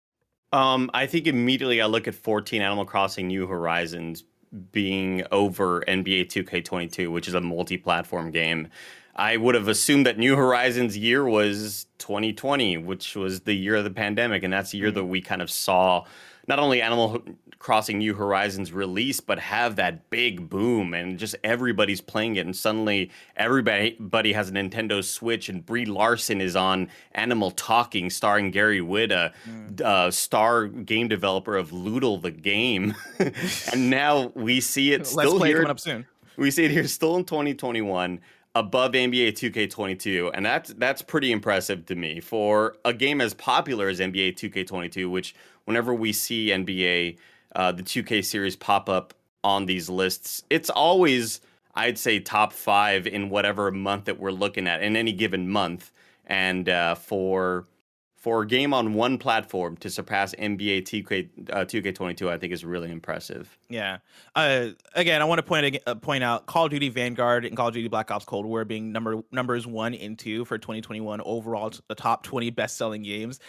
Um, I think immediately I look at fourteen, Animal Crossing New Horizons being over N B A two K twenty-two, which is a multi-platform game. I would have assumed that New Horizons year was twenty twenty, which was the year of the pandemic. And that's the year that we kind of saw not only Animal Crossing New Horizons release, but have that big boom and just everybody's playing it. And suddenly everybody everybody has a Nintendo Switch and Brie Larson is on Animal Talking, starring Gary Whitta, mm. uh, star game developer of Loodle the game. And now we see it still Let's play here. Coming up soon. We see it here still in twenty twenty-one. Above N B A two K twenty-two, and that's that's pretty impressive to me for a game as popular as N B A two K twenty-two, which whenever we see N B A, uh, the two K series pop up on these lists, it's always, I'd say, top five in whatever month that we're looking at in any given month. And uh, for for a game on one platform to surpass N B A two K uh, two K twenty-two, I think is really impressive. Yeah. Uh, again, I want to point uh, point out Call of Duty Vanguard and Call of Duty Black Ops Cold War being number numbers one and two for twenty twenty-one overall, the top twenty best selling games.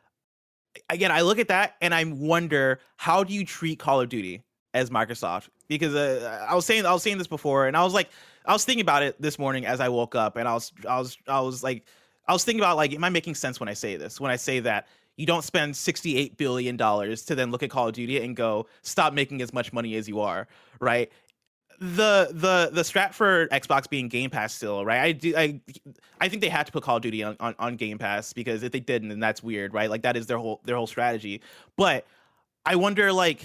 Again, I look at that and I wonder, how do you treat Call of Duty as Microsoft? Because uh, I was saying I was saying this before, and I was like, I was thinking about it this morning as I woke up, and I was I was I was like. I was thinking about, like, am I making sense when I say this? When I say that you don't spend sixty-eight billion dollars to then look at Call of Duty and go, stop making as much money as you are, right? The the the strat for Xbox being Game Pass still, right? I do I I think they had to put Call of Duty on, on, on Game Pass, because if they didn't, then that's weird, right? Like, that is their whole their whole strategy. But I wonder, like,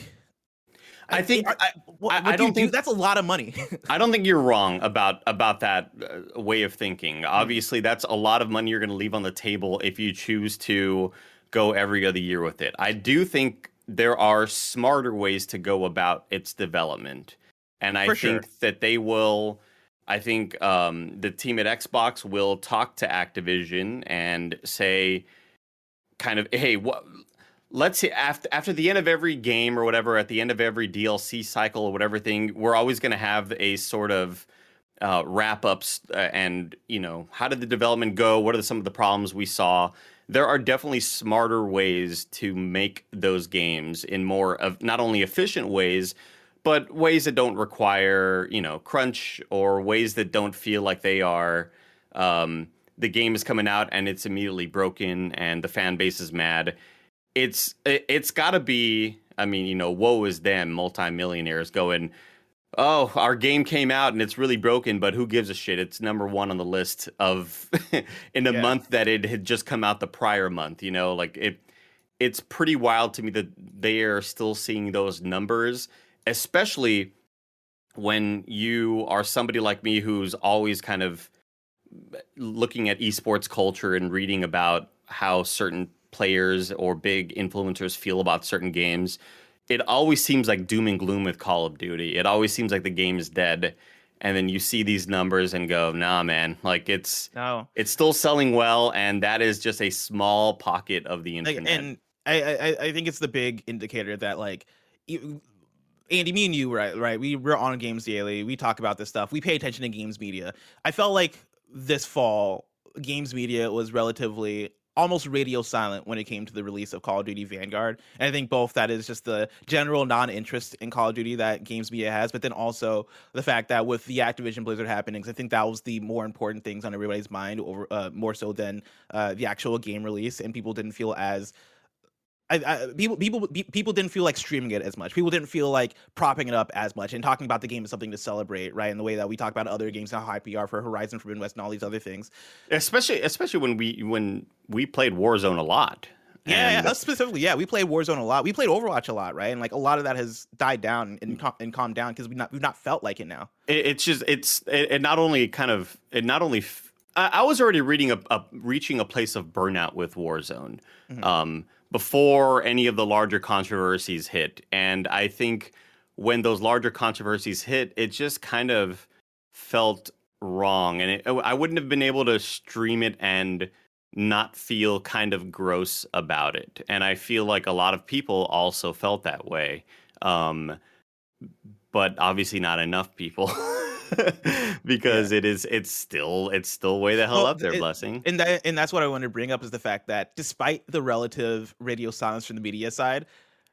I think I, I, what, what I do don't you think do? That's a lot of money. I don't think you're wrong about about that uh, way of thinking. Obviously, that's a lot of money you're going to leave on the table if you choose to go every other year with it. I do think there are smarter ways to go about its development, and I For think sure. that they will. I think um, the team at Xbox will talk to Activision and say, kind of, hey, what? Let's see, after after the end of every game or whatever, at the end of every D L C cycle or whatever thing, we're always going to have a sort of uh, wrap ups uh, and, you know, how did the development go? What are the, some of the problems we saw? There are definitely smarter ways to make those games in more of not only efficient ways, but ways that don't require, you know, crunch, or ways that don't feel like they are. Um, the game is coming out and it's immediately broken and the fan base is mad. It's it's got to be, I mean, you know, woe is them, multimillionaires going, oh, our game came out and it's really broken, but who gives a shit? It's number one on the list of in a Yeah. month that it had just come out the prior month, you know, like it. It's pretty wild to me that they are still seeing those numbers, especially when you are somebody like me who's always kind of looking at esports culture and reading about how certain players or big influencers feel about certain games, it always seems like doom and gloom with Call of Duty. It always seems like the game is dead. And then you see these numbers and go, nah, man, like it's no. it's still selling well. And that is just a small pocket of the internet. Like, and I, I, I think it's the big indicator that, like, you, Andy, me and you, right, right, we, we're on Games Daily. We talk about this stuff. We pay attention to games media. I felt like this fall, games media was relatively almost radio silent when it came to the release of Call of Duty Vanguard. And I think both that is just the general non-interest in Call of Duty that games media has, but then also the fact that with the Activision Blizzard happenings, I think that was the more important things on everybody's mind, over uh, more so than uh, the actual game release, and people didn't feel as I, I, people, people, people didn't feel like streaming it as much. People didn't feel like propping it up as much and talking about the game as something to celebrate, right? In the way that we talk about other games, how hype we are for Horizon Forbidden West and all these other things. Especially, especially when we when we played Warzone a lot. Yeah, and yeah, us specifically, yeah, we played Warzone a lot. We played Overwatch a lot, right? And like a lot of that has died down and, cal- and calmed down because we not we've not felt like it now. It, it's just it's it, it not only kind of it not only. F- I, I was already reading a, a reaching a place of burnout with Warzone. Mm-hmm. Um, before any of the larger controversies hit. And I think when those larger controversies hit, it just kind of felt wrong. And it, I wouldn't have been able to stream it and not feel kind of gross about it. And I feel like a lot of people also felt that way. Um, but obviously not enough people. because yeah. it is it's still it's still way the hell well, up there, it, Blessing. And that and that's what I want to bring up is the fact that despite the relative radio silence from the media side,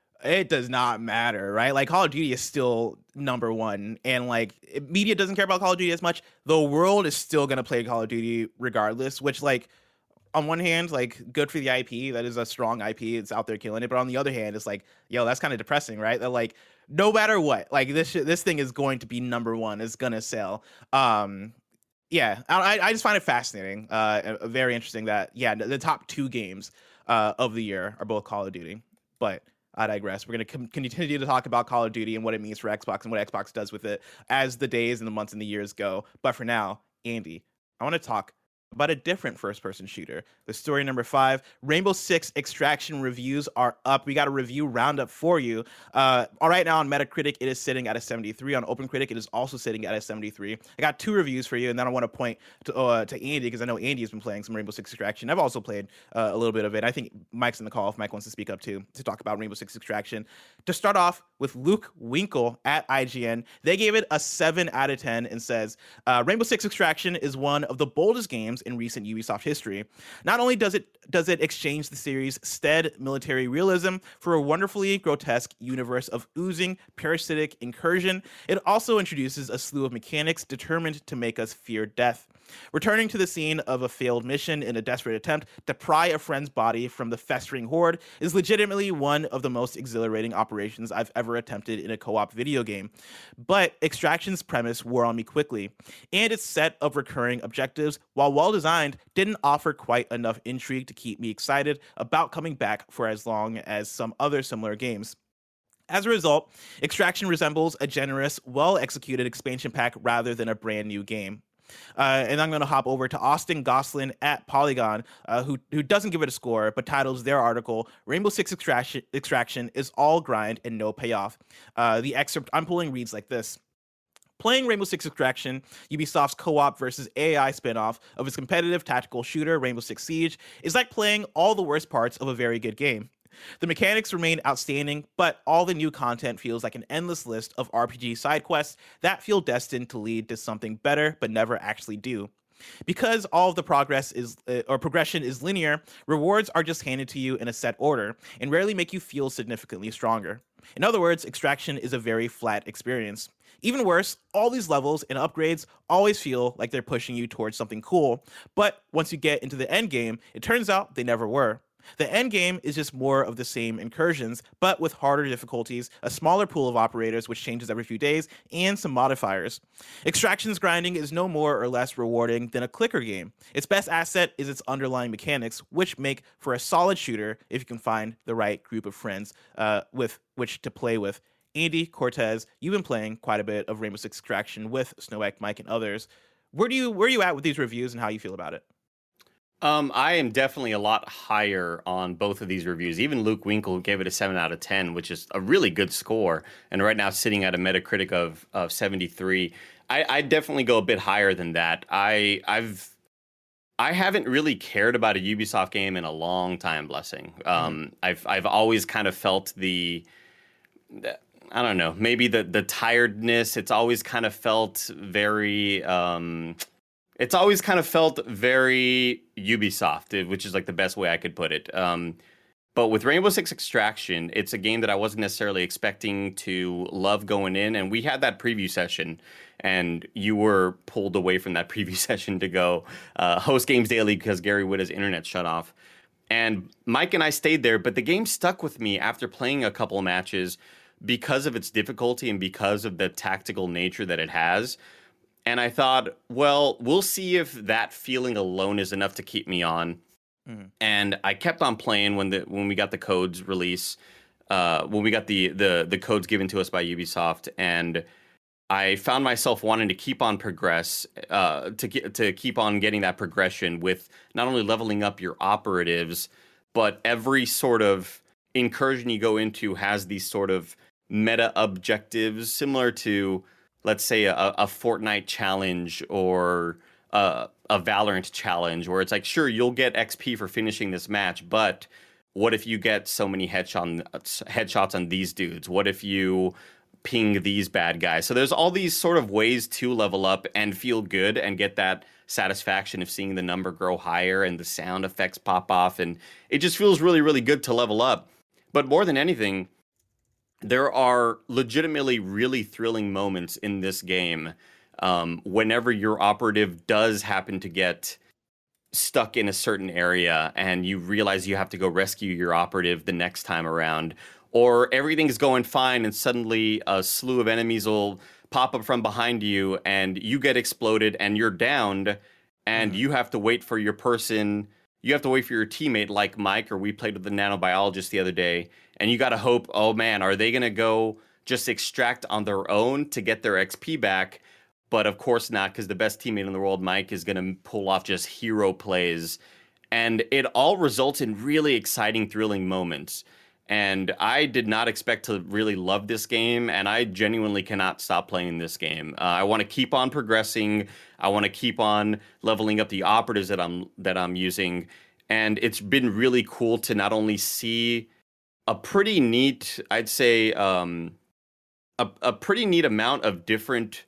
it does not matter, right? Like Call of Duty is still number one, and like media doesn't care about Call of Duty as much. The world is still gonna play Call of Duty regardless, which like on one hand, like good for the I P. That is a strong I P. It's out there killing it. But on the other hand, it's like, yo, that's kind of depressing, right? That like no matter what, like this sh- this thing is going to be number one. It's gonna sell. Um, yeah, I, I just find it fascinating, uh, very interesting that yeah, the top two games uh, of the year are both Call of Duty. But I digress. We're gonna com- continue to talk about Call of Duty and what it means for Xbox and what Xbox does with it as the days and the months and the years go. But for now, Andy, I want to talk about a different first-person shooter. The story number five, Rainbow Six Extraction reviews are up. We got a review roundup for you. Uh, all right, now on Metacritic, it is sitting at a seventy-three. On OpenCritic, it is also sitting at a seventy-three. I got two reviews for you, and then I want to point to uh, to Andy because I know Andy has been playing some Rainbow Six Extraction. I've also played uh, a little bit of it. I think Mike's in the call if Mike wants to speak up too to talk about Rainbow Six Extraction. To start off with Luke Winkle at I G N, they gave it a seven out of ten and says, uh, Rainbow Six Extraction is one of the boldest games in recent Ubisoft history. Not only does it does it exchange the series' stead military realism for a wonderfully grotesque universe of oozing parasitic incursion, it also introduces a slew of mechanics determined to make us fear death. Returning to the scene of a failed mission in a desperate attempt to pry a friend's body from the festering horde is legitimately one of the most exhilarating operations I've ever attempted in a co-op video game. But Extraction's premise wore on me quickly, and its set of recurring objectives, while well-designed, didn't offer quite enough intrigue to keep me excited about coming back for as long as some other similar games. As a result, Extraction resembles a generous, well-executed expansion pack rather than a brand new game. Uh, and I'm going to hop over to Austin Goslin at Polygon, uh, who who doesn't give it a score, but titles their article, Rainbow Six Extraction, Extraction is all grind and no payoff. Uh, the excerpt I'm pulling reads like this. Playing Rainbow Six Extraction, Ubisoft's co-op versus A I spinoff of its competitive tactical shooter, Rainbow Six Siege, is like playing all the worst parts of a very good game. The mechanics remain outstanding, but all the new content feels like an endless list of R P G side quests that feel destined to lead to something better, but never actually do. Because all of the progress is uh, or progression is linear, rewards are just handed to you in a set order and rarely make you feel significantly stronger. In other words, Extraction is a very flat experience. Even worse, all these levels and upgrades always feel like they're pushing you towards something cool, but once you get into the end game, it turns out they never were. The end game is just more of the same incursions, but with harder difficulties, a smaller pool of operators which changes every few days, and some modifiers. Extraction's grinding is no more or less rewarding than a clicker game. Its best asset is its underlying mechanics, which make for a solid shooter if you can find the right group of friends uh, with which to play with. Andy, Cortez, you've been playing quite a bit of Rainbow Six Extraction with Snowek, Mike, and others. Where do you where are you at with these reviews and how you feel about it? Um, I am definitely a lot higher on both of these reviews. Even Luke Winkle gave it a seven out of ten, which is a really good score. And right now sitting at a Metacritic of of seventy-three. I, I definitely go a bit higher than that. I I've I haven't really cared about a Ubisoft game in a long time, Blessing. Um, mm-hmm. I've I've always kind of felt the, the I don't know, maybe the the tiredness. It's always kind of felt very. Um, it's always kind of felt very Ubisoft, which is like the best way I could put it. Um, but with Rainbow Six Extraction, it's a game that I wasn't necessarily expecting to love going in, and we had that preview session. And you were pulled away from that preview session to go uh, host Games Daily because Gary Whitta's internet shut off. And Mike and I stayed there, but the game stuck with me after playing a couple of matches because of its difficulty and because of the tactical nature that it has. And I thought, well, we'll see if that feeling alone is enough to keep me on. Mm-hmm. And I kept on playing when the when we got the codes release, uh, when we got the the the codes given to us by Ubisoft, and I found myself wanting to keep on progress, uh, to get, to keep on getting that progression with not only leveling up your operatives, but every sort of incursion you go into has these sort of meta objectives similar to, let's say, a, a Fortnite challenge or a, a Valorant challenge, where it's like, sure, you'll get X P for finishing this match, but what if you get so many headshot, headshots on these dudes? What if you ping these bad guys? So there's all these sort of ways to level up and feel good and get that satisfaction of seeing the number grow higher and the sound effects pop off, and it just feels really, really good to level up. But more than anything, there are legitimately really thrilling moments in this game um, whenever your operative does happen to get stuck in a certain area and you realize you have to go rescue your operative the next time around. Or everything's going fine and suddenly a slew of enemies will pop up from behind you and you get exploded and you're downed and mm-hmm. you have to wait for your person. You have to wait for your teammate like Mike, or we played with the nanobiologist the other day, and you got to hope, oh man, are they going to go just extract on their own to get their X P back? But of course not, because the best teammate in the world, Mike, is going to pull off just hero plays. And it all results in really exciting, thrilling moments. And I did not expect to really love this game, and I genuinely cannot stop playing this game. Uh, I want to keep on progressing. I want to keep on leveling up the operatives that I'm that I'm using, and it's been really cool to not only see a pretty neat, I'd say, um, a a pretty neat amount of different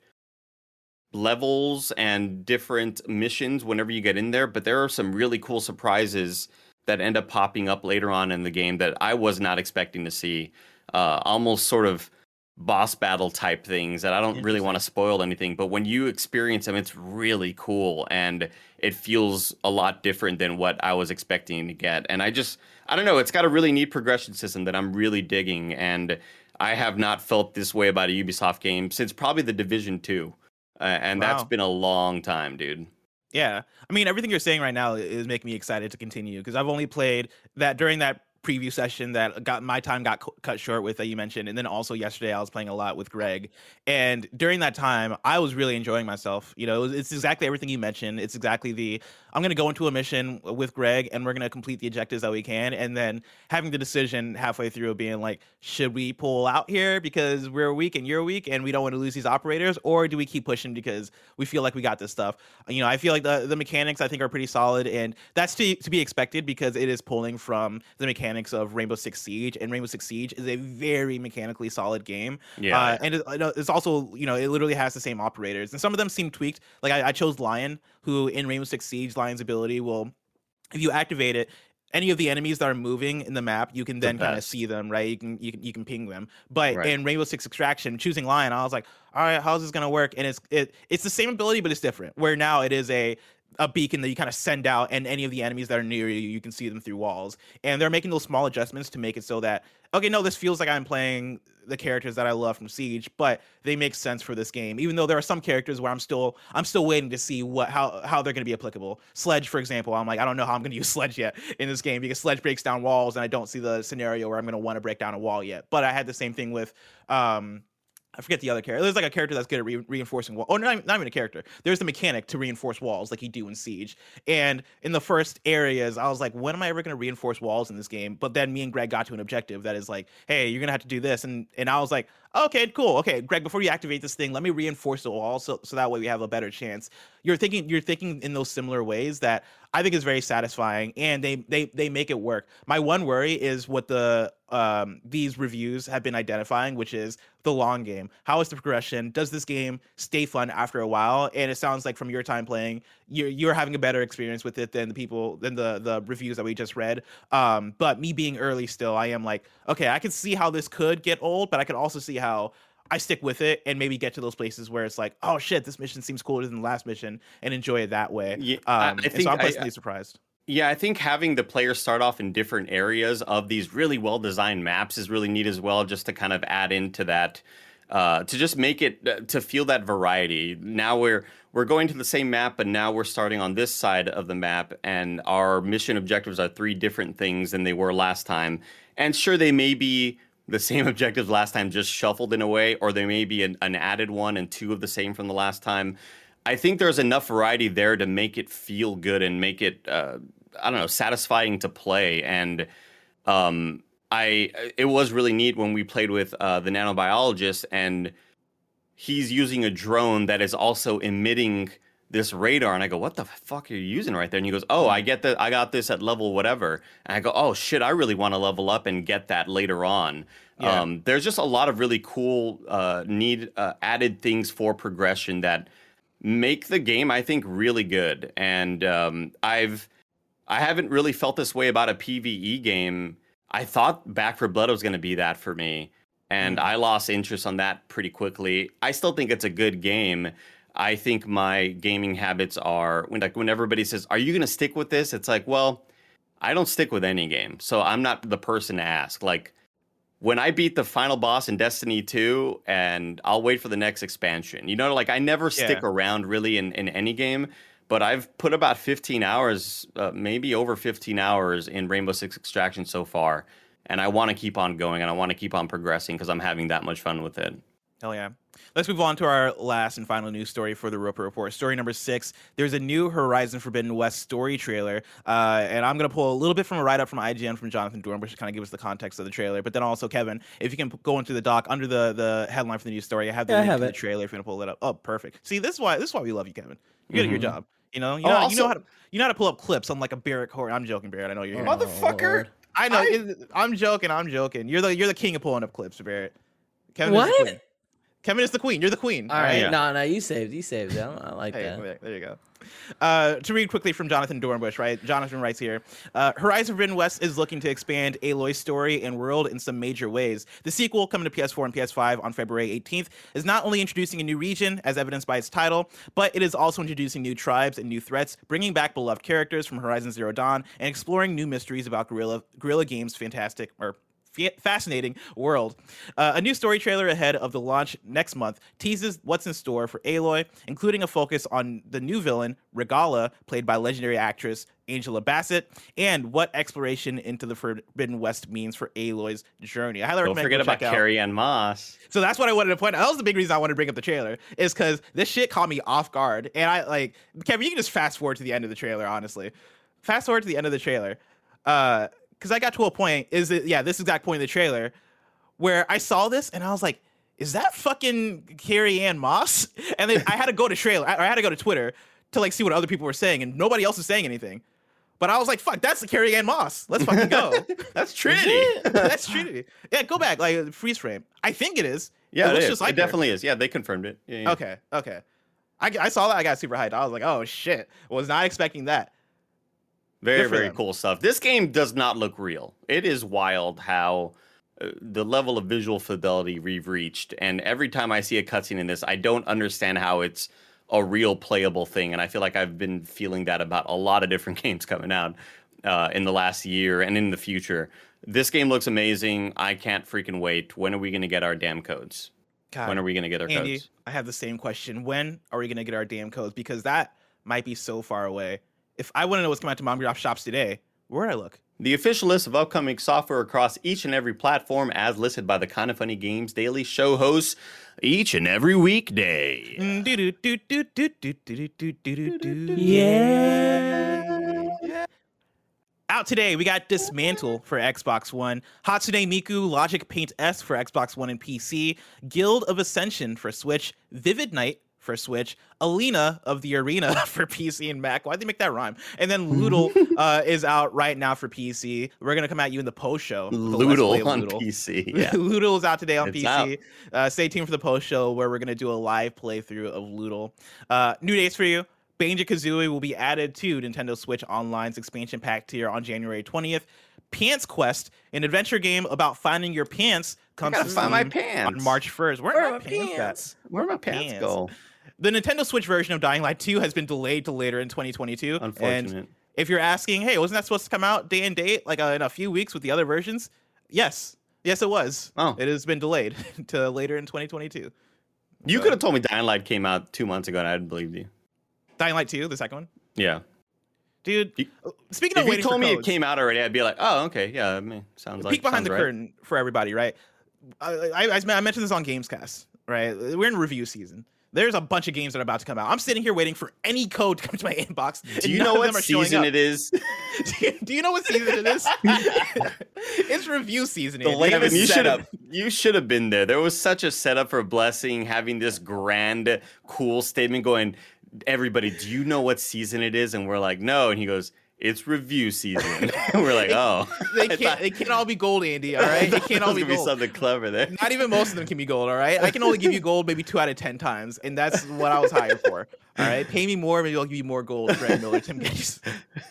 levels and different missions whenever you get in there, but there are some really cool surprises that end up popping up later on in the game that I was not expecting to see. Uh, almost sort of boss battle type things that I don't really want to spoil anything, but when you experience them, it's really cool and it feels a lot different than what I was expecting to get. And I just, I don't know, it's got a really neat progression system that I'm really digging, and I have not felt this way about a Ubisoft game since probably The Division two. Uh, and wow. That's been a long time, dude. Yeah. I mean, everything you're saying right now is making me excited to continue, because I've only played that during that preview session that got my time got cu- cut short with that you mentioned, and then also yesterday I was playing a lot with Greg, and during that time I was really enjoying myself. You know, it was, it's exactly everything you mentioned. It's exactly the I'm going to go into a mission with Greg and we're going to complete the objectives that we can, and then having the decision halfway through of being like, should we pull out here because we're weak and you're weak and we don't want to lose these operators, or do we keep pushing because we feel like we got this stuff? You know, I feel like the, the mechanics I think are pretty solid, and that's to, to be expected because it is pulling from the mechanics of Rainbow Six Siege, and Rainbow Six Siege is a very mechanically solid game. Yeah, uh, and it, it's also, you know, it literally has the same operators, and some of them seem tweaked. Like I, I chose Lion, who in Rainbow Six Siege, Lion's ability will, if you activate it, any of the enemies that are moving in the map, you can then kind of see them, right? You can you can you can ping them. But right. in Rainbow Six Extraction, choosing Lion, I was like, all right, how's this gonna work? And it's it it's the same ability, but it's different. Where now it is a a beacon that you kind of send out, and any of the enemies that are near you, you can see them through walls. And they're making those small adjustments to make it so that, okay, no, this feels like I'm playing the characters that I love from Siege, but they make sense for this game. Even though there are some characters where I'm still I'm still waiting to see what how how they're going to be applicable. Sledge, for example, I'm like I don't know how I'm going to use Sledge yet in this game because Sledge breaks down walls, and I don't see the scenario where I'm going to want to break down a wall yet. But I had the same thing with um I forget the other character. There's like a character that's good at re- reinforcing walls. Oh, not, not even a character. There's the mechanic to reinforce walls like you do in Siege. And in the first areas, I was like, when am I ever going to reinforce walls in this game? But then me and Greg got to an objective that is like, hey, you're going to have to do this. And and I was like, okay, cool. Okay, Greg, before you activate this thing, let me reinforce the wall so, so that way we have a better chance. You're thinking you're thinking in those similar ways that I think is very satisfying, and they they they make it work. My one worry is what the um these reviews have been identifying, which is the long game. How is the progression? Does this game stay fun after a while? And it sounds like from your time playing, you're you're having a better experience with it than the people than the the reviews that we just read. Um, but me being early still, I am like, okay, I can see how this could get old, but I can also see how I stick with it and maybe get to those places where it's like, oh shit, this mission seems cooler than the last mission, and enjoy it that way. Yeah, um, I, I and think so I'm I- pleasantly I- surprised. Yeah, I think having the players start off in different areas of these really well-designed maps is really neat as well, just to kind of add into that, uh, to just make it, uh, to feel that variety. Now we're we're going to the same map, but now we're starting on this side of the map, and our mission objectives are three different things than they were last time. And sure, they may be the same objectives last time, just shuffled in a way, or there may be an, an added one and two of the same from the last time. I think there's enough variety there to make it feel good and make it, uh, I don't know, satisfying to play. And um, I, it was really neat when we played with uh, the nanobiologist, and he's using a drone that is also emitting this radar, and I go, what the fuck are you using right there? And he goes, oh, I get that, I got this at level whatever. And I go, oh shit, I really want to level up and get that later on. Yeah. Um, there's just a lot of really cool, uh, need uh, added things for progression that make the game, I think, really good. And um, I've I haven't really felt this way about a PvE game. I thought Back four Blood was going to be that for me, and mm. I lost interest on that pretty quickly. I still think it's a good game. I think my gaming habits are when like when everybody says, "Are you going to stick with this?" It's like, well, I don't stick with any game, so I'm not the person to ask. Like, when I beat the final boss in Destiny two, and I'll wait for the next expansion. You know, like I never stick Yeah. around really in, in any game, but I've put about fifteen hours, uh, maybe over fifteen hours in Rainbow Six Extraction so far. And I want to keep on going, and I want to keep on progressing because I'm having that much fun with it. Hell yeah. Let's move on to our last and final news story for the Roper Report. Story number six. There's a new Horizon Forbidden West story trailer. Uh, and I'm going to pull a little bit from a write-up from I G N from Jonathan Dornbush to kind of give us the context of the trailer. But then also, Kevin, if you can p- go into the doc under the, the headline for the news story, I have the Yeah, I link have to it. the trailer if you're going to pull it up. Oh, perfect. See, this is why this is why we love you, Kevin. You're good Mhm. at your job. You know, you Oh, know, also- you know how to you know how to pull up clips on like a Barrett Horn. I'm joking, Barrett. I know you're here. Motherfucker. Lord. I know. I- it- I'm joking. I'm joking. You're the you're the king of pulling up clips, Barrett. Kevin is What? the queen. Kevin is the queen. You're the queen. All right, Yeah. no, no, you saved, you saved it. I, don't- I like Hey, that. there- there you go. Uh, to read quickly from Jonathan Dornbush, right? Jonathan writes here, uh, Horizon Forbidden West is looking to expand Aloy's story and world in some major ways. The sequel, coming to P S four and P S five on February eighteenth, is not only introducing a new region, as evidenced by its title, but it is also introducing new tribes and new threats, bringing back beloved characters from Horizon Zero Dawn, and exploring new mysteries about Guerrilla, Guerrilla Games' fantastic, or fa- fascinating world. Uh, a new story trailer ahead of the launch next month teases what's in store for Aloy, including a focus on the new villain, Regala, played by legendary actress Angela Bassett, and what exploration into the Forbidden West means for Aloy's journey. I highly Don't recommend forget go about check out. Carrie Ann Moss. So that's what I wanted to point out. That was the big reason I wanted to bring up the trailer, is because this shit caught me off guard. And I like, Kevin, you can just fast forward to the end of the trailer, honestly. Fast forward to the end of the trailer. Uh, because I got to a point, is it, yeah, this exact point in the trailer, where I saw this and I was like, is that fucking Carrie Ann Moss? And then I had to go to trailer, I, I had to go to Twitter to like see what other people were saying, and nobody else is saying anything. But I was like, fuck, that's the Carrie Ann Moss. Let's fucking go. That's Trinity. That's Trinity. Yeah, go back, like freeze frame. I think it is. Yeah, it it, looks is. just like it her. definitely is. Yeah, they confirmed it. Yeah, yeah. Okay, okay. I, I saw that. I got super hyped. I was like, oh shit. Was not expecting that. Very, Good for very them. cool stuff. This game does not look real. It is wild how uh, the level of visual fidelity we've reached. And every time I see a cutscene in this, I don't understand how it's a real playable thing. And I feel like I've been feeling that about a lot of different games coming out. uh, in the last year and in the future. This game looks amazing. I can't freaking wait. When are we going to get our damn codes? God, when are we going to get our Andy, codes? I have the same question. When are we going to get our damn codes? Because that might be so far away. If I want to know what's coming out to mom and pop shops today, where would I look? The official list of upcoming software across each and every platform as listed by the Kinda Funny Games Daily show hosts each and every weekday. Yeah. Out today, we got Dismantle for Xbox One, Hatsune Miku Logic Paint S for Xbox One and P C, Guild of Ascension for Switch, Vivid Night for Switch, Alina of the Arena for P C and Mac. Why'd they make that rhyme? And then Loodle uh, is out right now for P C. We're going to come at you in the post show. Loodle on Loodle. P C. Yeah. Loodle is out today on It's P C. Uh, stay tuned for the post show where we're going to do a live playthrough of Loodle. Uh, new dates for you. Banjo-Kazooie will be added to Nintendo Switch Online's expansion pack tier on January twentieth. Pants Quest, an adventure game about finding your pants, comes I to gotta find my Steam pants on March first. Where, Where are are my my pants? pants? At? Where are my pants go? The Nintendo Switch version of Dying Light two has been delayed to later in twenty twenty-two. Unfortunate. And if you're asking, hey, wasn't that supposed to come out day and date, like uh, in a few weeks with the other versions? Yes. Yes, it was. Oh. It has been delayed to later in twenty twenty-two. You So- could have told me Dying Light came out two months ago and I'd believed you. Dying Light two, the second one? Yeah. Dude, You- speaking of If you waiting told for me codes, it came out already, I'd be like, oh, okay. Yeah, I mean, sounds like peek behind sounds the right. curtain for everybody, right? I, I, I mentioned this on Gamescast, right? We're in review season. There's a bunch of games that are about to come out. I'm sitting here waiting for any code to come to my inbox. Do and you none know of what them are showing season up. it is? do, you, do you know what season it is? It's review season. The Andy. latest Kevin, you should setup. have you should have been there. There was such a setup for Blessing having this grand, cool statement going, everybody, do you know what season it is? And we're like, no. And he goes, it's review season. And we're like, oh. They I can't. thought- They can't all be gold, Andy. All right, they can't all There's be gonna be gold. something clever there. Not even most of them can be gold. All right, I can only give you gold maybe two out of ten times, and that's what I was hired for. All right, pay me more, maybe I'll give you more gold. Greg Miller, Tim Geddes.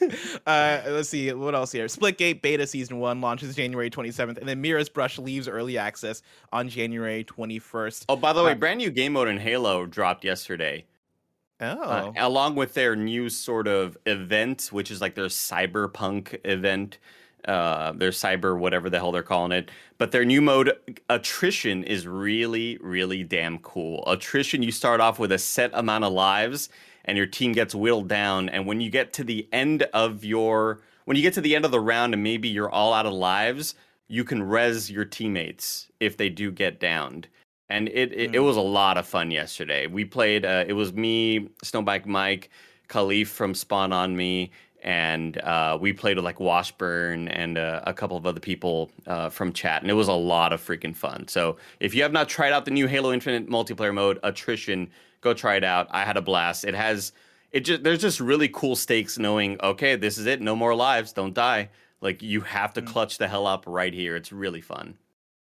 Uh, let's see what else here. Splitgate Beta Season One launches January twenty-seventh, and then Mira's Brush leaves early access on January twenty-first. Oh, by the way, Uh, brand new game mode in Halo dropped yesterday. Oh, Uh, along with their new sort of event, which is like their cyberpunk event, uh, their cyber whatever the hell they're calling it. But their new mode, attrition, is really, really damn cool. Attrition, you start off with a set amount of lives, and your team gets whittled down. And when you get to the end of your, when you get to the end of the round, and maybe you're all out of lives, you can res your teammates if they do get downed. And it, it, it was a lot of fun yesterday. We played, uh, it was me, Snowbike Mike, Khalif from Spawn on Me, and uh, we played with like Washburn and uh, a couple of other people uh, from chat. And it was a lot of freaking fun. So if you have not tried out the new Halo Infinite multiplayer mode, Attrition, go try it out. I had a blast. It has, it just, there's just really cool stakes knowing, okay, this is it. No more lives. Don't die. Like you have to clutch the hell up right here. It's really fun.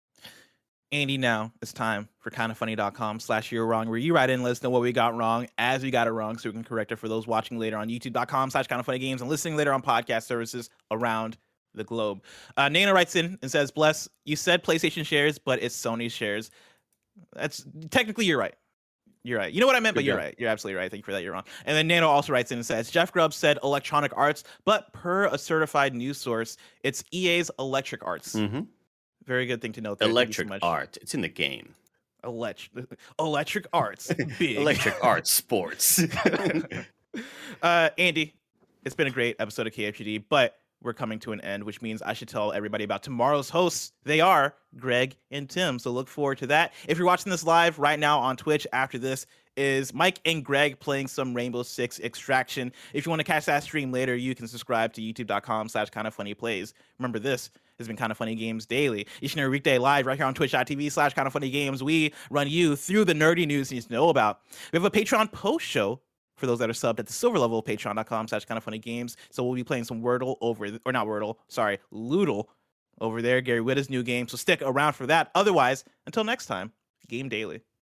Andy, now it's time for kindafunny.com slash you're wrong, where you write in and let us know what we got wrong as we got it wrong so we can correct it for those watching later on youtube.com slash kindafunnygames and listening later on podcast services around the globe. Uh, Nana writes in and says, Bless, you said PlayStation shares, but it's Sony shares. That's technically you're right. You're right. You know what I meant, Good but you're job. right. You're absolutely right. Thank you for that. You're wrong. And then Nano also writes in and says, Jeff Grubb said Electronic Arts, but per a certified news source, it's E A's Electric Arts. Mm-hmm. Very good thing to note there. Thank you so Electric much. Art. It's in the game. Electric, electric Arts. Big. Electric Art Sports. uh, Andy, it's been a great episode of K F G D, but we're coming to an end, which means I should tell everybody about tomorrow's hosts. They are Greg and Tim, so look forward to that. If you're watching this live right now on Twitch, after this is Mike and Greg playing some Rainbow Six Extraction. If you want to catch that stream later, you can subscribe to youtube.com slash kind of funny plays. Remember, this has been Kind of Funny Games Daily, each and every weekday live right here on twitch.tv slash kind of funny games. We run you through the nerdy news you need to know about. We have a Patreon post show for those that are subbed at the silver level, patreon.com slash kind of funny games. So we'll be playing some Wordle over, or not Wordle, sorry, Loodle over there, Gary Whitta's new game. So stick around for that. Otherwise, until next time, Game Daily.